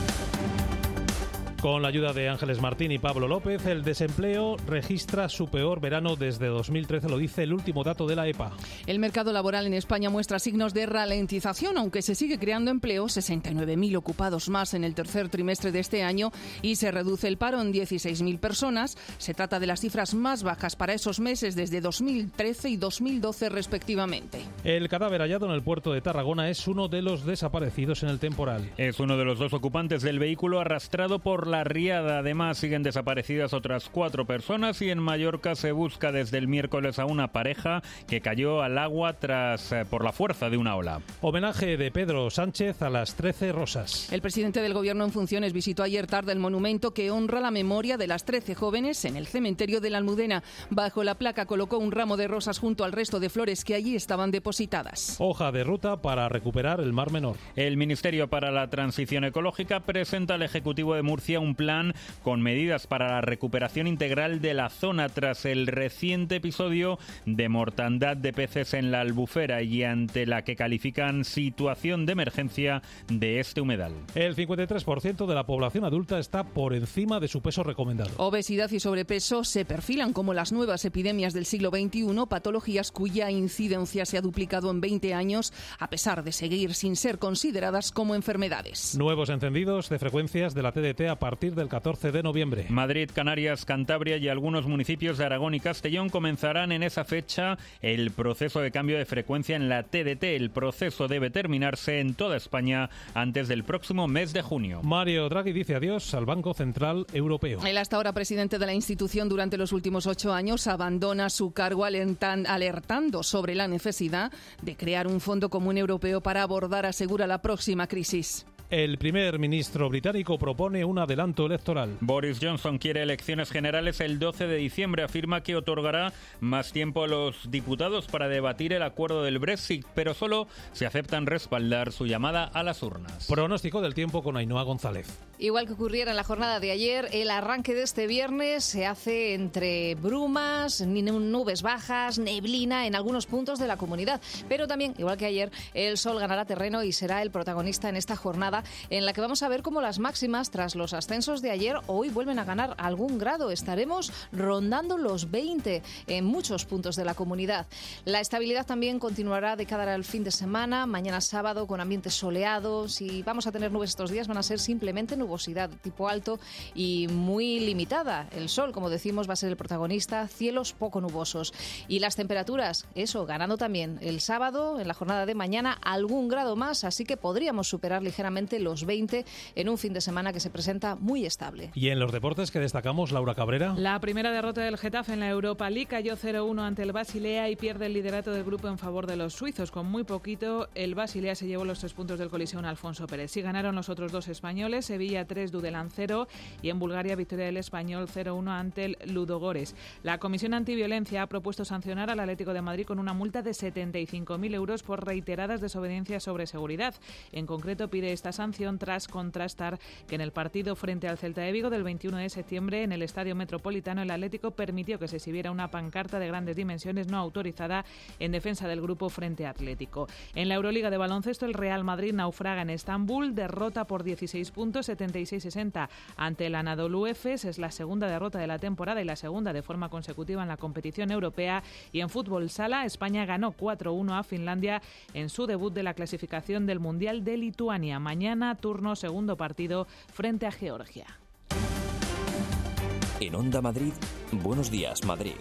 Con la ayuda de Ángeles Martín y Pablo López, el desempleo registra su peor verano desde 2013, lo dice el último dato de la EPA. El mercado laboral en España muestra signos de ralentización, aunque se sigue creando empleo, 69.000 ocupados más en el tercer trimestre de este año y se reduce el paro en 16.000 personas. Se trata de las cifras más bajas para esos meses desde 2013 y 2012 respectivamente. El cadáver hallado en el puerto de Tarragona es uno de los desaparecidos en el temporal. Es uno de los dos ocupantes del vehículo arrastrado por la riada. Además, siguen desaparecidas otras 4 personas y en Mallorca se busca desde el miércoles a una pareja que cayó al agua por la fuerza de una ola. Homenaje de Pedro Sánchez a las 13 rosas. El presidente del Gobierno en funciones visitó ayer tarde el monumento que honra la memoria de las 13 jóvenes en el cementerio de la Almudena. Bajo la placa colocó un ramo de rosas junto al resto de flores que allí estaban depositadas. Hoja de ruta para recuperar el Mar Menor. El Ministerio para la Transición Ecológica presenta al Ejecutivo de Murcia un plan con medidas para la recuperación integral de la zona tras el reciente episodio de mortandad de peces en la Albufera y ante la que califican situación de emergencia de este humedal. El 53% de la población adulta está por encima de su peso recomendado. Obesidad y sobrepeso se perfilan como las nuevas epidemias del siglo XXI, patologías cuya incidencia se ha duplicado en 20 años, a pesar de seguir sin ser consideradas como enfermedades. Nuevos encendidos de frecuencias de la TDT a partir del 14 de noviembre. Madrid, Canarias, Cantabria y algunos municipios de Aragón y Castellón comenzarán en esa fecha el proceso de cambio de frecuencia en la TDT. El proceso debe terminarse en toda España antes del próximo mes de junio. Mario Draghi dice adiós al Banco Central Europeo. El hasta ahora presidente de la institución durante los últimos 8 años abandona su cargo alertando sobre la necesidad de crear un fondo común europeo para abordar, asegura, la próxima crisis. El primer ministro británico propone un adelanto electoral. Boris Johnson quiere elecciones generales el 12 de diciembre. Afirma que otorgará más tiempo a los diputados para debatir el acuerdo del Brexit, pero solo se aceptan respaldar su llamada a las urnas. Pronóstico del tiempo con Ainhoa González. Igual que ocurriera en la jornada de ayer, el arranque de este viernes se hace entre brumas, nubes bajas, neblina en algunos puntos de la comunidad. Pero también, igual que ayer, el sol ganará terreno y será el protagonista en esta jornada en la que vamos a ver cómo las máximas, tras los ascensos de ayer, hoy vuelven a ganar algún grado. Estaremos rondando los 20 en muchos puntos de la comunidad. La estabilidad también continuará de cara al fin de semana. Mañana sábado con ambientes soleados. Si vamos a tener nubes estos días, van a ser simplemente nubosidad tipo alto y muy limitada. El sol, como decimos, va a ser el protagonista. Cielos poco nubosos. Y las temperaturas, eso, ganando también el sábado, en la jornada de mañana, algún grado más. Así que podríamos superar ligeramente los 20 en un fin de semana que se presenta muy estable. Y en los deportes que destacamos, Laura Cabrera. La primera derrota del Getafe en la Europa League, cayó 0-1 ante el Basilea y pierde el liderato del grupo en favor de los suizos. Con muy poquito, el Basilea se llevó los 3 puntos del Coliseum Alfonso Pérez. Sí ganaron los otros 2 españoles, Sevilla 3, Dudelan 0 y en Bulgaria victoria del Español 0-1 ante el Ludogorets. La Comisión Antiviolencia ha propuesto sancionar al Atlético de Madrid con una multa de 75.000 euros por reiteradas desobediencias sobre seguridad. En concreto, pide esta esta sanción tras contrastar que en el partido frente al Celta de Vigo del 21 de septiembre en el Estadio Metropolitano el Atlético permitió que se exhibiera una pancarta de grandes dimensiones no autorizada en defensa del grupo frente a Atlético. En la Euroliga de baloncesto el Real Madrid naufraga en Estambul, derrota por 16 puntos, 76-60 ante el Anadolu Efes. Es la segunda derrota de la temporada y la segunda de forma consecutiva en la competición europea. Y en fútbol sala, España ganó 4-1 a Finlandia en su debut de la clasificación del Mundial de Lituania. Mañana turno segundo partido frente a Georgia. En Onda Madrid, Buenos Días Madrid.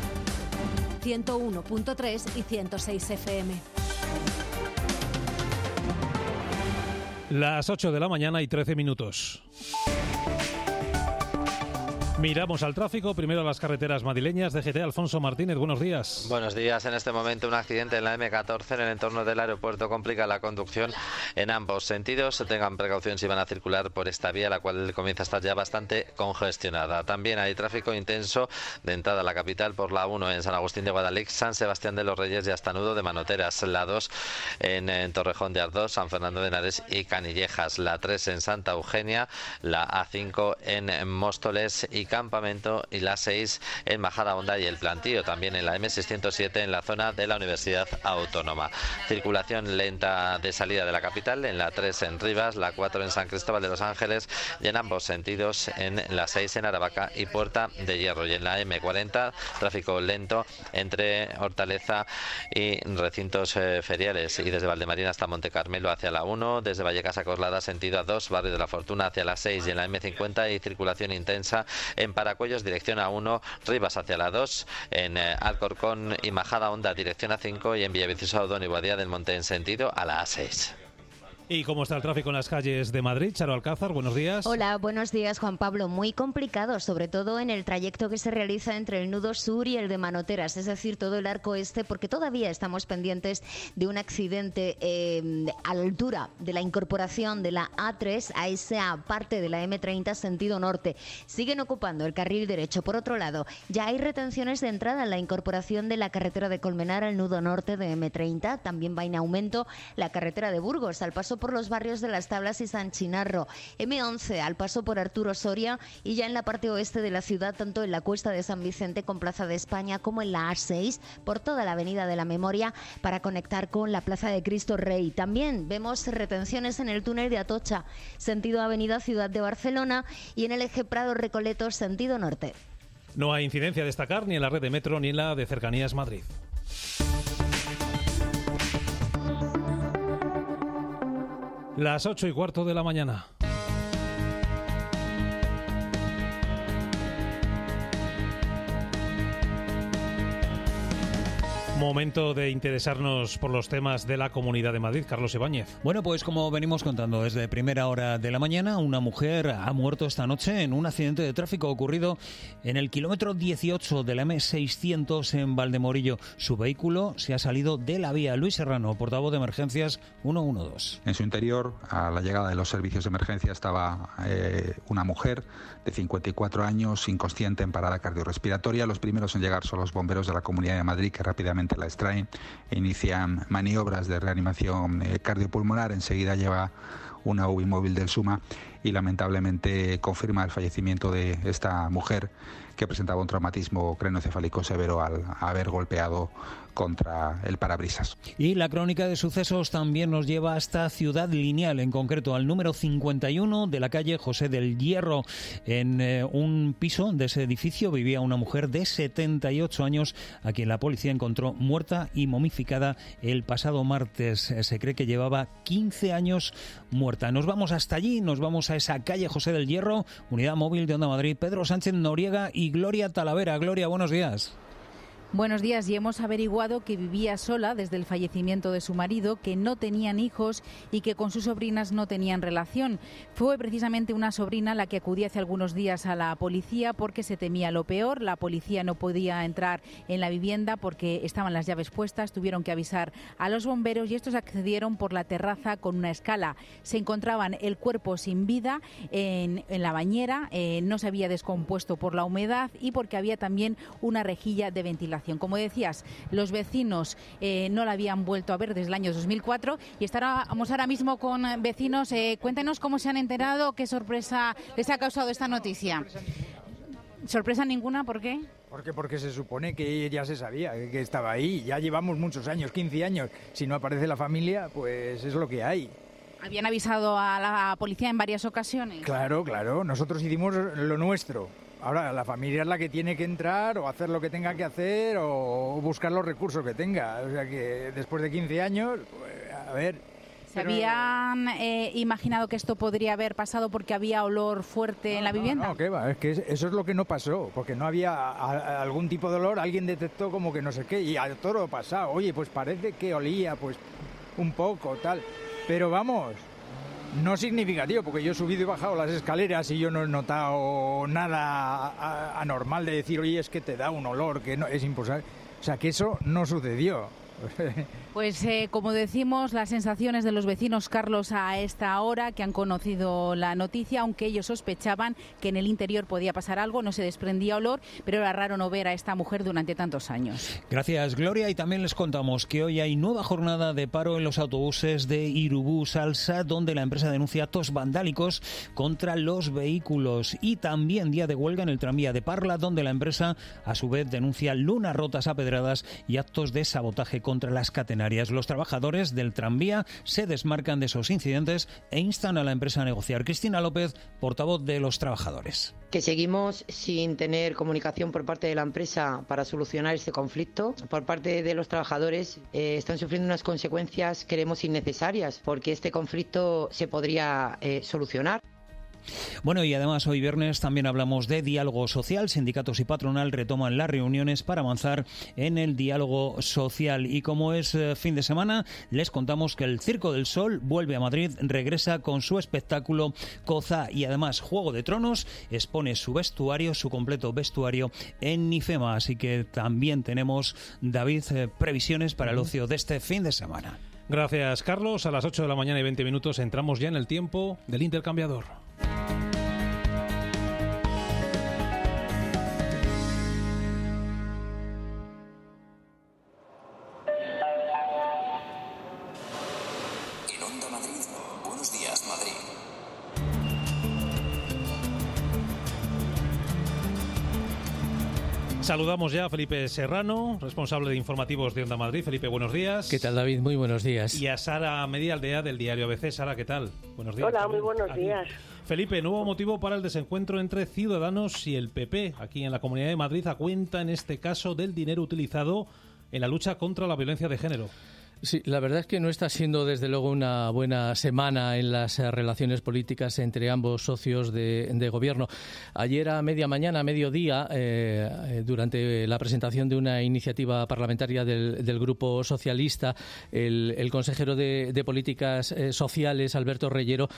101.3 y 106 FM. Las 8 de la mañana y 13 minutos. Miramos al tráfico, primero a las carreteras madrileñas. DGT, Alfonso Martínez, buenos días. Buenos días. En este momento un accidente en la M14 en el entorno del aeropuerto complica la conducción en ambos sentidos. Tengan precaución si van a circular por esta vía, la cual comienza a estar ya bastante congestionada. También hay tráfico intenso de entrada a la capital por la 1 en San Agustín de Guadalix, San Sebastián de los Reyes y hasta Nudo de Manoteras. La 2 en Torrejón de Ardoz, San Fernando de Henares y Canillejas. La 3 en Santa Eugenia, la A5 en Móstoles y Campamento y la 6 en Majadahonda y El Plantío, también en la M607 en la zona de la Universidad Autónoma. Circulación lenta de salida de la capital en la 3 en Rivas, la 4 en San Cristóbal de los Ángeles y en ambos sentidos en la 6 en Aravaca y Puerta de Hierro. Y en la M40 tráfico lento entre Hortaleza y recintos feriales y desde Valdemarina hasta Monte Carmelo hacia la 1, desde Vallecas a Coslada sentido A2, Barrio de la Fortuna hacia la 6 y en la M50 y circulación intensa en Paracuellos dirección A1, Rivas hacia la 2, en Alcorcón y Majadahonda dirección A5 y en Villaviciosa, Odón y Boadilla del Monte en sentido a la A6. ¿Y cómo está el tráfico en las calles de Madrid? Charo Alcázar, buenos días. Hola, buenos días, Juan Pablo. Muy complicado, sobre todo en el trayecto que se realiza entre el nudo sur y el de Manoteras, es decir, todo el arco este, porque todavía estamos pendientes de un accidente a la altura de la incorporación de la A3 a esa parte de la M30 sentido norte. Siguen ocupando el carril derecho. Por otro lado, ya hay retenciones de entrada en la incorporación de la carretera de Colmenar al nudo norte de M30. También va en aumento la carretera de Burgos al paso por los barrios de Las Tablas y San Chinarro, M11 al paso por Arturo Soria y ya en la parte oeste de la ciudad, tanto en la Cuesta de San Vicente con Plaza de España como en la A6 por toda la Avenida de la Memoria para conectar con la Plaza de Cristo Rey. También vemos retenciones en el túnel de Atocha, sentido Avenida Ciudad de Barcelona y en el eje Prado Recoletos, sentido norte. No hay incidencia a destacar ni en la red de metro ni en la de Cercanías Madrid. Las 8:15 de la mañana. Momento de interesarnos por los temas de la Comunidad de Madrid. Carlos Ibáñez. Bueno, pues como venimos contando desde primera hora de la mañana, una mujer ha muerto esta noche en un accidente de tráfico ocurrido en el kilómetro 18 de la M600 en Valdemorillo. Su vehículo se ha salido de la vía. Luis Serrano, portavoz de emergencias 112. En su interior, a la llegada de los servicios de emergencia, estaba una mujer de 54 años, inconsciente en parada cardiorrespiratoria. Los primeros en llegar son los bomberos de la Comunidad de Madrid, que rápidamente la extraen e inician maniobras de reanimación cardiopulmonar. Enseguida lleva una UBI móvil del SUMA y lamentablemente confirma el fallecimiento de esta mujer, que presentaba un traumatismo craneoencefálico severo al haber golpeado contra el parabrisas. Y la crónica de sucesos también nos lleva hasta Ciudad Lineal, en concreto al número 51 de la calle José del Hierro. En un piso de ese edificio vivía una mujer de 78 años a quien la policía encontró muerta y momificada el pasado martes. Se cree que llevaba 15 años muerta. Nos vamos hasta allí, nos vamos a esa calle José del Hierro, unidad móvil de Onda Madrid, Pedro Sánchez Noriega y Gloria Talavera. Gloria, buenos días. Buenos días, y hemos averiguado que vivía sola desde el fallecimiento de su marido, que no tenían hijos y que con sus sobrinas no tenían relación. Fue precisamente una sobrina la que acudía hace algunos días a la policía porque se temía lo peor. La policía no podía entrar en la vivienda porque estaban las llaves puestas, tuvieron que avisar a los bomberos y estos accedieron por la terraza con una escala. Se encontraban el cuerpo sin vida en la bañera, no se había descompuesto por la humedad y porque había también una rejilla de ventilación situación. Como decías, los vecinos no la habían vuelto a ver desde el año 2004 y estamos ahora mismo con vecinos. Cuéntenos cómo se han enterado, qué sorpresa les ha causado esta noticia. ¿Sorpresa ninguna? ¿Por qué? Porque se supone que ya se sabía que estaba ahí. Ya llevamos muchos años, 15 años. Si no aparece la familia, pues es lo que hay. ¿Habían avisado a la policía en varias ocasiones? Claro. Nosotros hicimos lo nuestro. Ahora, la familia es la que tiene que entrar o hacer lo que tenga que hacer o buscar los recursos que tenga. O sea que después de 15 años, pues, a ver... ¿Se habían imaginado que esto podría haber pasado porque había olor fuerte en la vivienda? No, qué va, es que eso es lo que no pasó, porque no había algún tipo de olor, alguien detectó como que no sé qué, y a todo lo pasado. Oye, pues parece que olía, pues un poco, tal. Pero vamos, no significativo, porque yo he subido y bajado las escaleras y yo no he notado nada anormal de decir, oye, es que te da un olor, que no, es imposible. O sea, que eso no sucedió. Pues como decimos, las sensaciones de los vecinos, Carlos, a esta hora que han conocido la noticia, aunque ellos sospechaban que en el interior podía pasar algo, no se desprendía olor, pero era raro no ver a esta mujer durante tantos años. Gracias, Gloria. Y también les contamos que hoy hay nueva jornada de paro en los autobuses de Irubús Alsa, donde la empresa denuncia actos vandálicos contra los vehículos, y también día de huelga en el tranvía de Parla, donde la empresa a su vez denuncia lunas rotas a pedradas y actos de sabotaje contra las catenarias. Los trabajadores del tranvía se desmarcan de esos incidentes e instan a la empresa a negociar. Cristina López, portavoz de los trabajadores. Que seguimos sin tener comunicación por parte de la empresa para solucionar este conflicto. Por parte de los trabajadores están sufriendo unas consecuencias, creemos, innecesarias, porque este conflicto se podría solucionar. Bueno, y además hoy viernes también hablamos de diálogo social. Sindicatos y patronal retoman las reuniones para avanzar en el diálogo social. Y como es fin de semana, les contamos que el Circo del Sol vuelve a Madrid, regresa con su espectáculo Coza, y además Juego de Tronos expone su vestuario, su completo vestuario en Nifema. Así que también tenemos, David, previsiones para el ocio de este fin de semana. Gracias, Carlos. A las 8 de la mañana y 20 minutos entramos ya en el tiempo del intercambiador. En Onda Madrid, buenos días, Madrid. Saludamos ya a Felipe Serrano, responsable de informativos de Onda Madrid. Felipe, buenos días. ¿Qué tal, David? Muy buenos días. Y a Sara Medialdea, del diario ABC. Sara, ¿qué tal? Buenos días. Hola, muy buenos días. Felipe, nuevo motivo para el desencuentro entre Ciudadanos y el PP. Aquí en la Comunidad de Madrid, a cuenta en este caso del dinero utilizado en la lucha contra la violencia de género. Sí, la verdad es que no está siendo desde luego una buena semana en las relaciones políticas entre ambos socios de gobierno. Ayer a media mañana, a mediodía, durante la presentación de una iniciativa parlamentaria del Grupo Socialista, el consejero de Políticas Sociales, Alberto Reyero,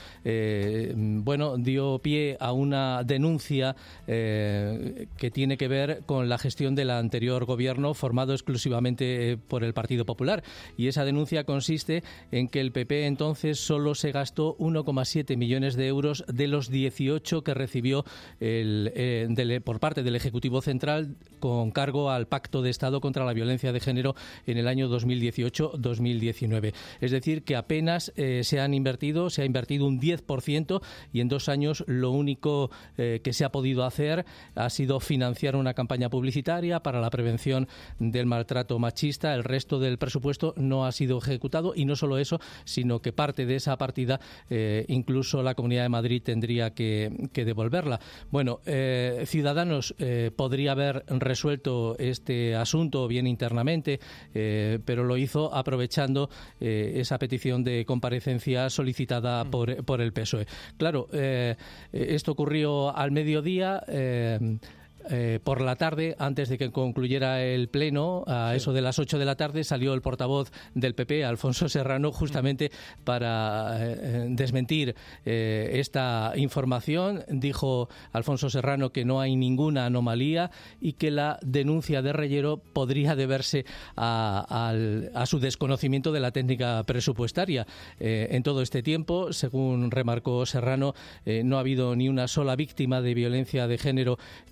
dio pie a una denuncia que tiene que ver con la gestión del anterior gobierno formado exclusivamente por el Partido Popular. Y esa denuncia consiste en que el PP entonces solo se gastó 1,7 millones de euros de los 18 que recibió por parte del Ejecutivo Central con cargo al Pacto de Estado contra la Violencia de Género en el año 2018-2019. Es decir, que apenas se ha invertido un 10%, y en 2 años lo único que se ha podido hacer ha sido financiar una campaña publicitaria para la prevención del maltrato machista. El resto del presupuesto no ha sido ejecutado, y no solo eso, sino que parte de esa partida incluso la Comunidad de Madrid tendría que devolverla. Bueno, Ciudadanos podría haber resuelto este asunto bien internamente, pero lo hizo aprovechando esa petición de comparecencia solicitada por el PSOE. Claro, esto ocurrió al mediodía. Por la tarde, antes de que concluyera el pleno, a eso de las 8 de la tarde, salió el portavoz del PP, Alfonso Serrano, justamente para desmentir esta información. Dijo Alfonso Serrano que no hay ninguna anomalía y que la denuncia de Reyero podría deberse a su desconocimiento de la técnica presupuestaria. En todo este tiempo, según remarcó Serrano, no ha habido ni una sola víctima de violencia de género que haya dejado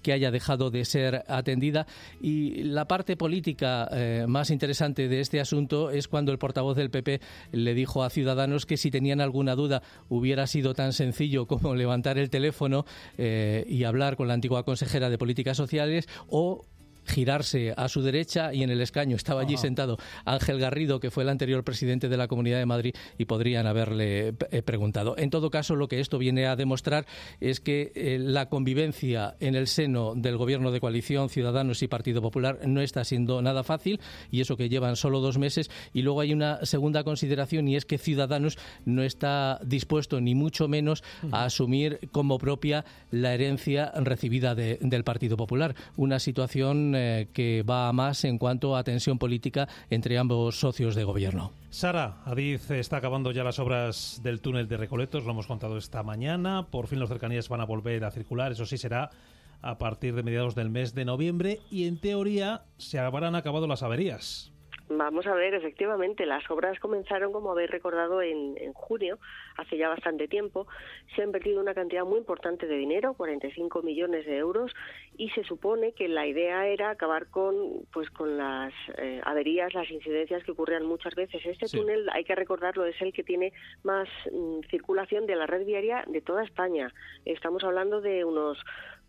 dejado de ser atendida. Y la parte política más interesante de este asunto es cuando el portavoz del PP le dijo a Ciudadanos que si tenían alguna duda hubiera sido tan sencillo como levantar el teléfono y hablar con la antigua consejera de Políticas Sociales o girarse a su derecha, y en el escaño estaba allí sentado Ángel Garrido, que fue el anterior presidente de la Comunidad de Madrid, y podrían haberle preguntado. En todo caso, lo que esto viene a demostrar es que la convivencia en el seno del Gobierno de coalición, Ciudadanos y Partido Popular, no está siendo nada fácil, y eso que llevan solo 2 meses. Y luego hay una segunda consideración, y es que Ciudadanos no está dispuesto, ni mucho menos, a asumir como propia la herencia recibida del Partido Popular. Una situación que va a más en cuanto a tensión política entre ambos socios de gobierno. Sara, Adif está acabando ya las obras del túnel de Recoletos, lo hemos contado esta mañana. Por fin los cercanías van a volver a circular, eso sí, será a partir de mediados del mes de noviembre, y en teoría se habrán acabado las averías. Vamos a ver, efectivamente, las obras comenzaron, como habéis recordado, en junio, hace ya bastante tiempo. Se ha invertido una cantidad muy importante de dinero, 45 millones de euros, y se supone que la idea era acabar con las averías, las incidencias que ocurrían muchas veces. Este túnel, hay que recordarlo, es el que tiene más circulación de la red viaria de toda España. Estamos hablando de unos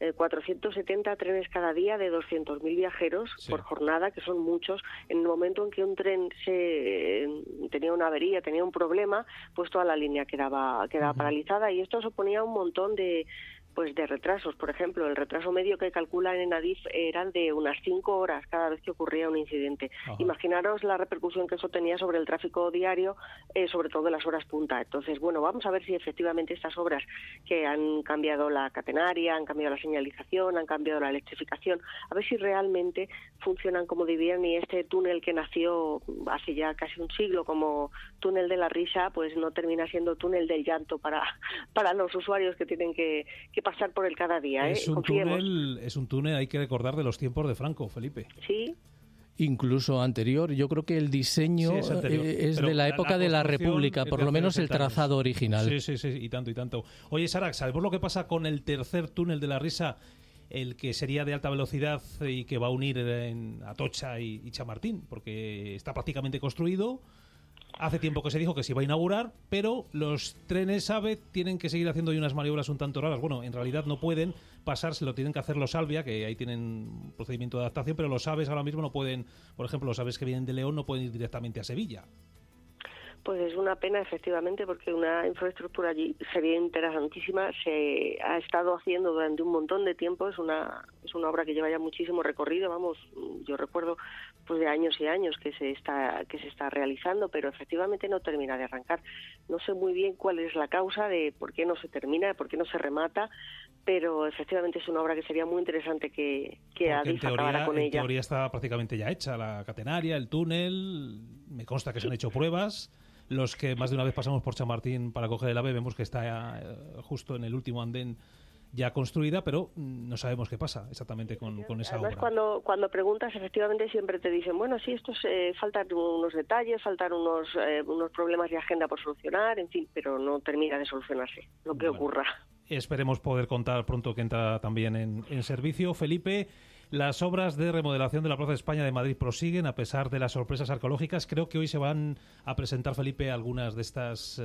470 trenes cada día de 200.000 viajeros por jornada, que son muchos. En el momento en que un tren tenía una avería, tenía un problema, pues toda la línea quedaba paralizada, y esto suponía un montón de retrasos. Por ejemplo, el retraso medio que calculan en Adif eran de unas 5 horas cada vez que ocurría un incidente. Imaginaros la repercusión que eso tenía sobre el tráfico diario, sobre todo en las horas punta. Entonces, bueno, vamos a ver si efectivamente estas obras, que han cambiado la catenaria, han cambiado la señalización, han cambiado la electrificación, a ver si realmente funcionan como debían, y este túnel que nació hace ya casi un siglo como túnel de la risa, pues no termina siendo túnel del llanto para los usuarios que tienen que pasar por él cada día. Es un túnel, hay que recordar, de los tiempos de Franco, Felipe. Sí. Incluso anterior, yo creo que el diseño es de la época de la República, por lo menos el trazado original. Sí, y tanto. Oye, Sara, ¿sabemos lo que pasa con el tercer túnel de la Risa, el que sería de alta velocidad y que va a unir en Atocha y Chamartín? Porque está prácticamente construido. Hace tiempo que se dijo que se iba a inaugurar, pero los trenes AVE tienen que seguir haciendo ahí unas maniobras un tanto raras. Bueno, en realidad no pueden pasarse, lo tienen que hacer los Alvia, que ahí tienen un procedimiento de adaptación, pero los AVEs ahora mismo no pueden, por ejemplo, los AVEs que vienen de León no pueden ir directamente a Sevilla. Pues es una pena, efectivamente, porque una infraestructura allí sería interesantísima. Se ha estado haciendo durante un montón de tiempo. Es una obra que lleva ya muchísimo recorrido. Vamos, yo recuerdo pues de años y años que se está realizando, pero efectivamente no termina de arrancar. No sé muy bien cuál es la causa de por qué no se termina, por qué no se remata, pero efectivamente es una obra que sería muy interesante que Adif acabara con ella. En teoría está prácticamente ya hecha la catenaria, el túnel. Me consta que se han hecho pruebas. Los que más de una vez pasamos por Chamartín para coger el AVE vemos que está justo en el último andén ya construida, pero no sabemos qué pasa exactamente con esa obra. Además, cuando preguntas, efectivamente siempre te dicen, bueno, sí, faltan unos detalles, faltan unos problemas de agenda por solucionar, en fin, pero no termina de solucionarse lo que ocurra. Esperemos poder contar pronto que entra también en servicio. Felipe, las obras de remodelación de la Plaza de España de Madrid prosiguen a pesar de las sorpresas arqueológicas. Creo que hoy se van a presentar, Felipe, algunas de estas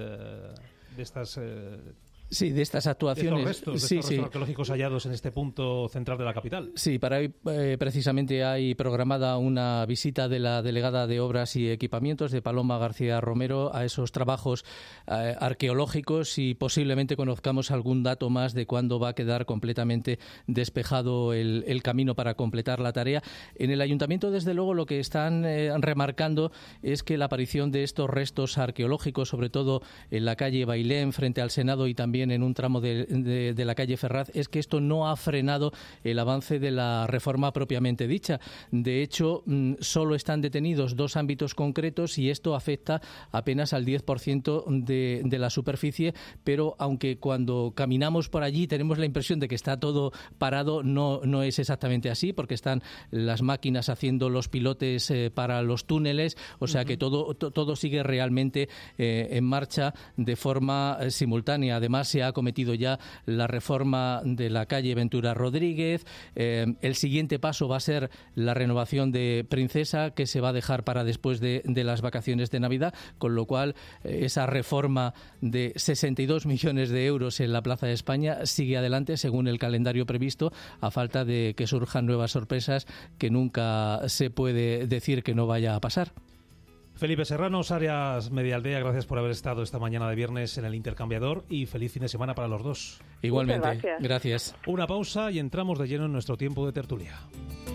Sí, de estas actuaciones. De estos restos arqueológicos hallados en este punto central de la capital. Sí, para hoy precisamente hay programada una visita de la delegada de Obras y Equipamientos, de Paloma García Romero, a esos trabajos arqueológicos, y posiblemente conozcamos algún dato más de cuándo va a quedar completamente despejado el camino para completar la tarea. En el Ayuntamiento, desde luego, lo que están remarcando es que la aparición de estos restos arqueológicos, sobre todo en la calle Bailén, frente al Senado, y también en un tramo de la calle Ferraz, es que esto no ha frenado el avance de la reforma propiamente dicha. De hecho, solo están detenidos 2 ámbitos concretos, y esto afecta apenas al 10% de la superficie, pero aunque cuando caminamos por allí tenemos la impresión de que está todo parado, no es exactamente así, porque están las máquinas haciendo los pilotes para los túneles, o sea que todo sigue realmente en marcha de forma simultánea. Además, se ha acometido ya la reforma de la calle Ventura Rodríguez. El siguiente paso va a ser la renovación de Princesa, que se va a dejar para después de las vacaciones de Navidad, con lo cual esa reforma de 62 millones de euros en la Plaza de España sigue adelante según el calendario previsto, a falta de que surjan nuevas sorpresas que nunca se puede decir que no vaya a pasar. Felipe Serrano, Arias Medialdea, gracias por haber estado esta mañana de viernes en el Intercambiador y feliz fin de semana para los dos. Igualmente, gracias. Una pausa y entramos de lleno en nuestro tiempo de tertulia.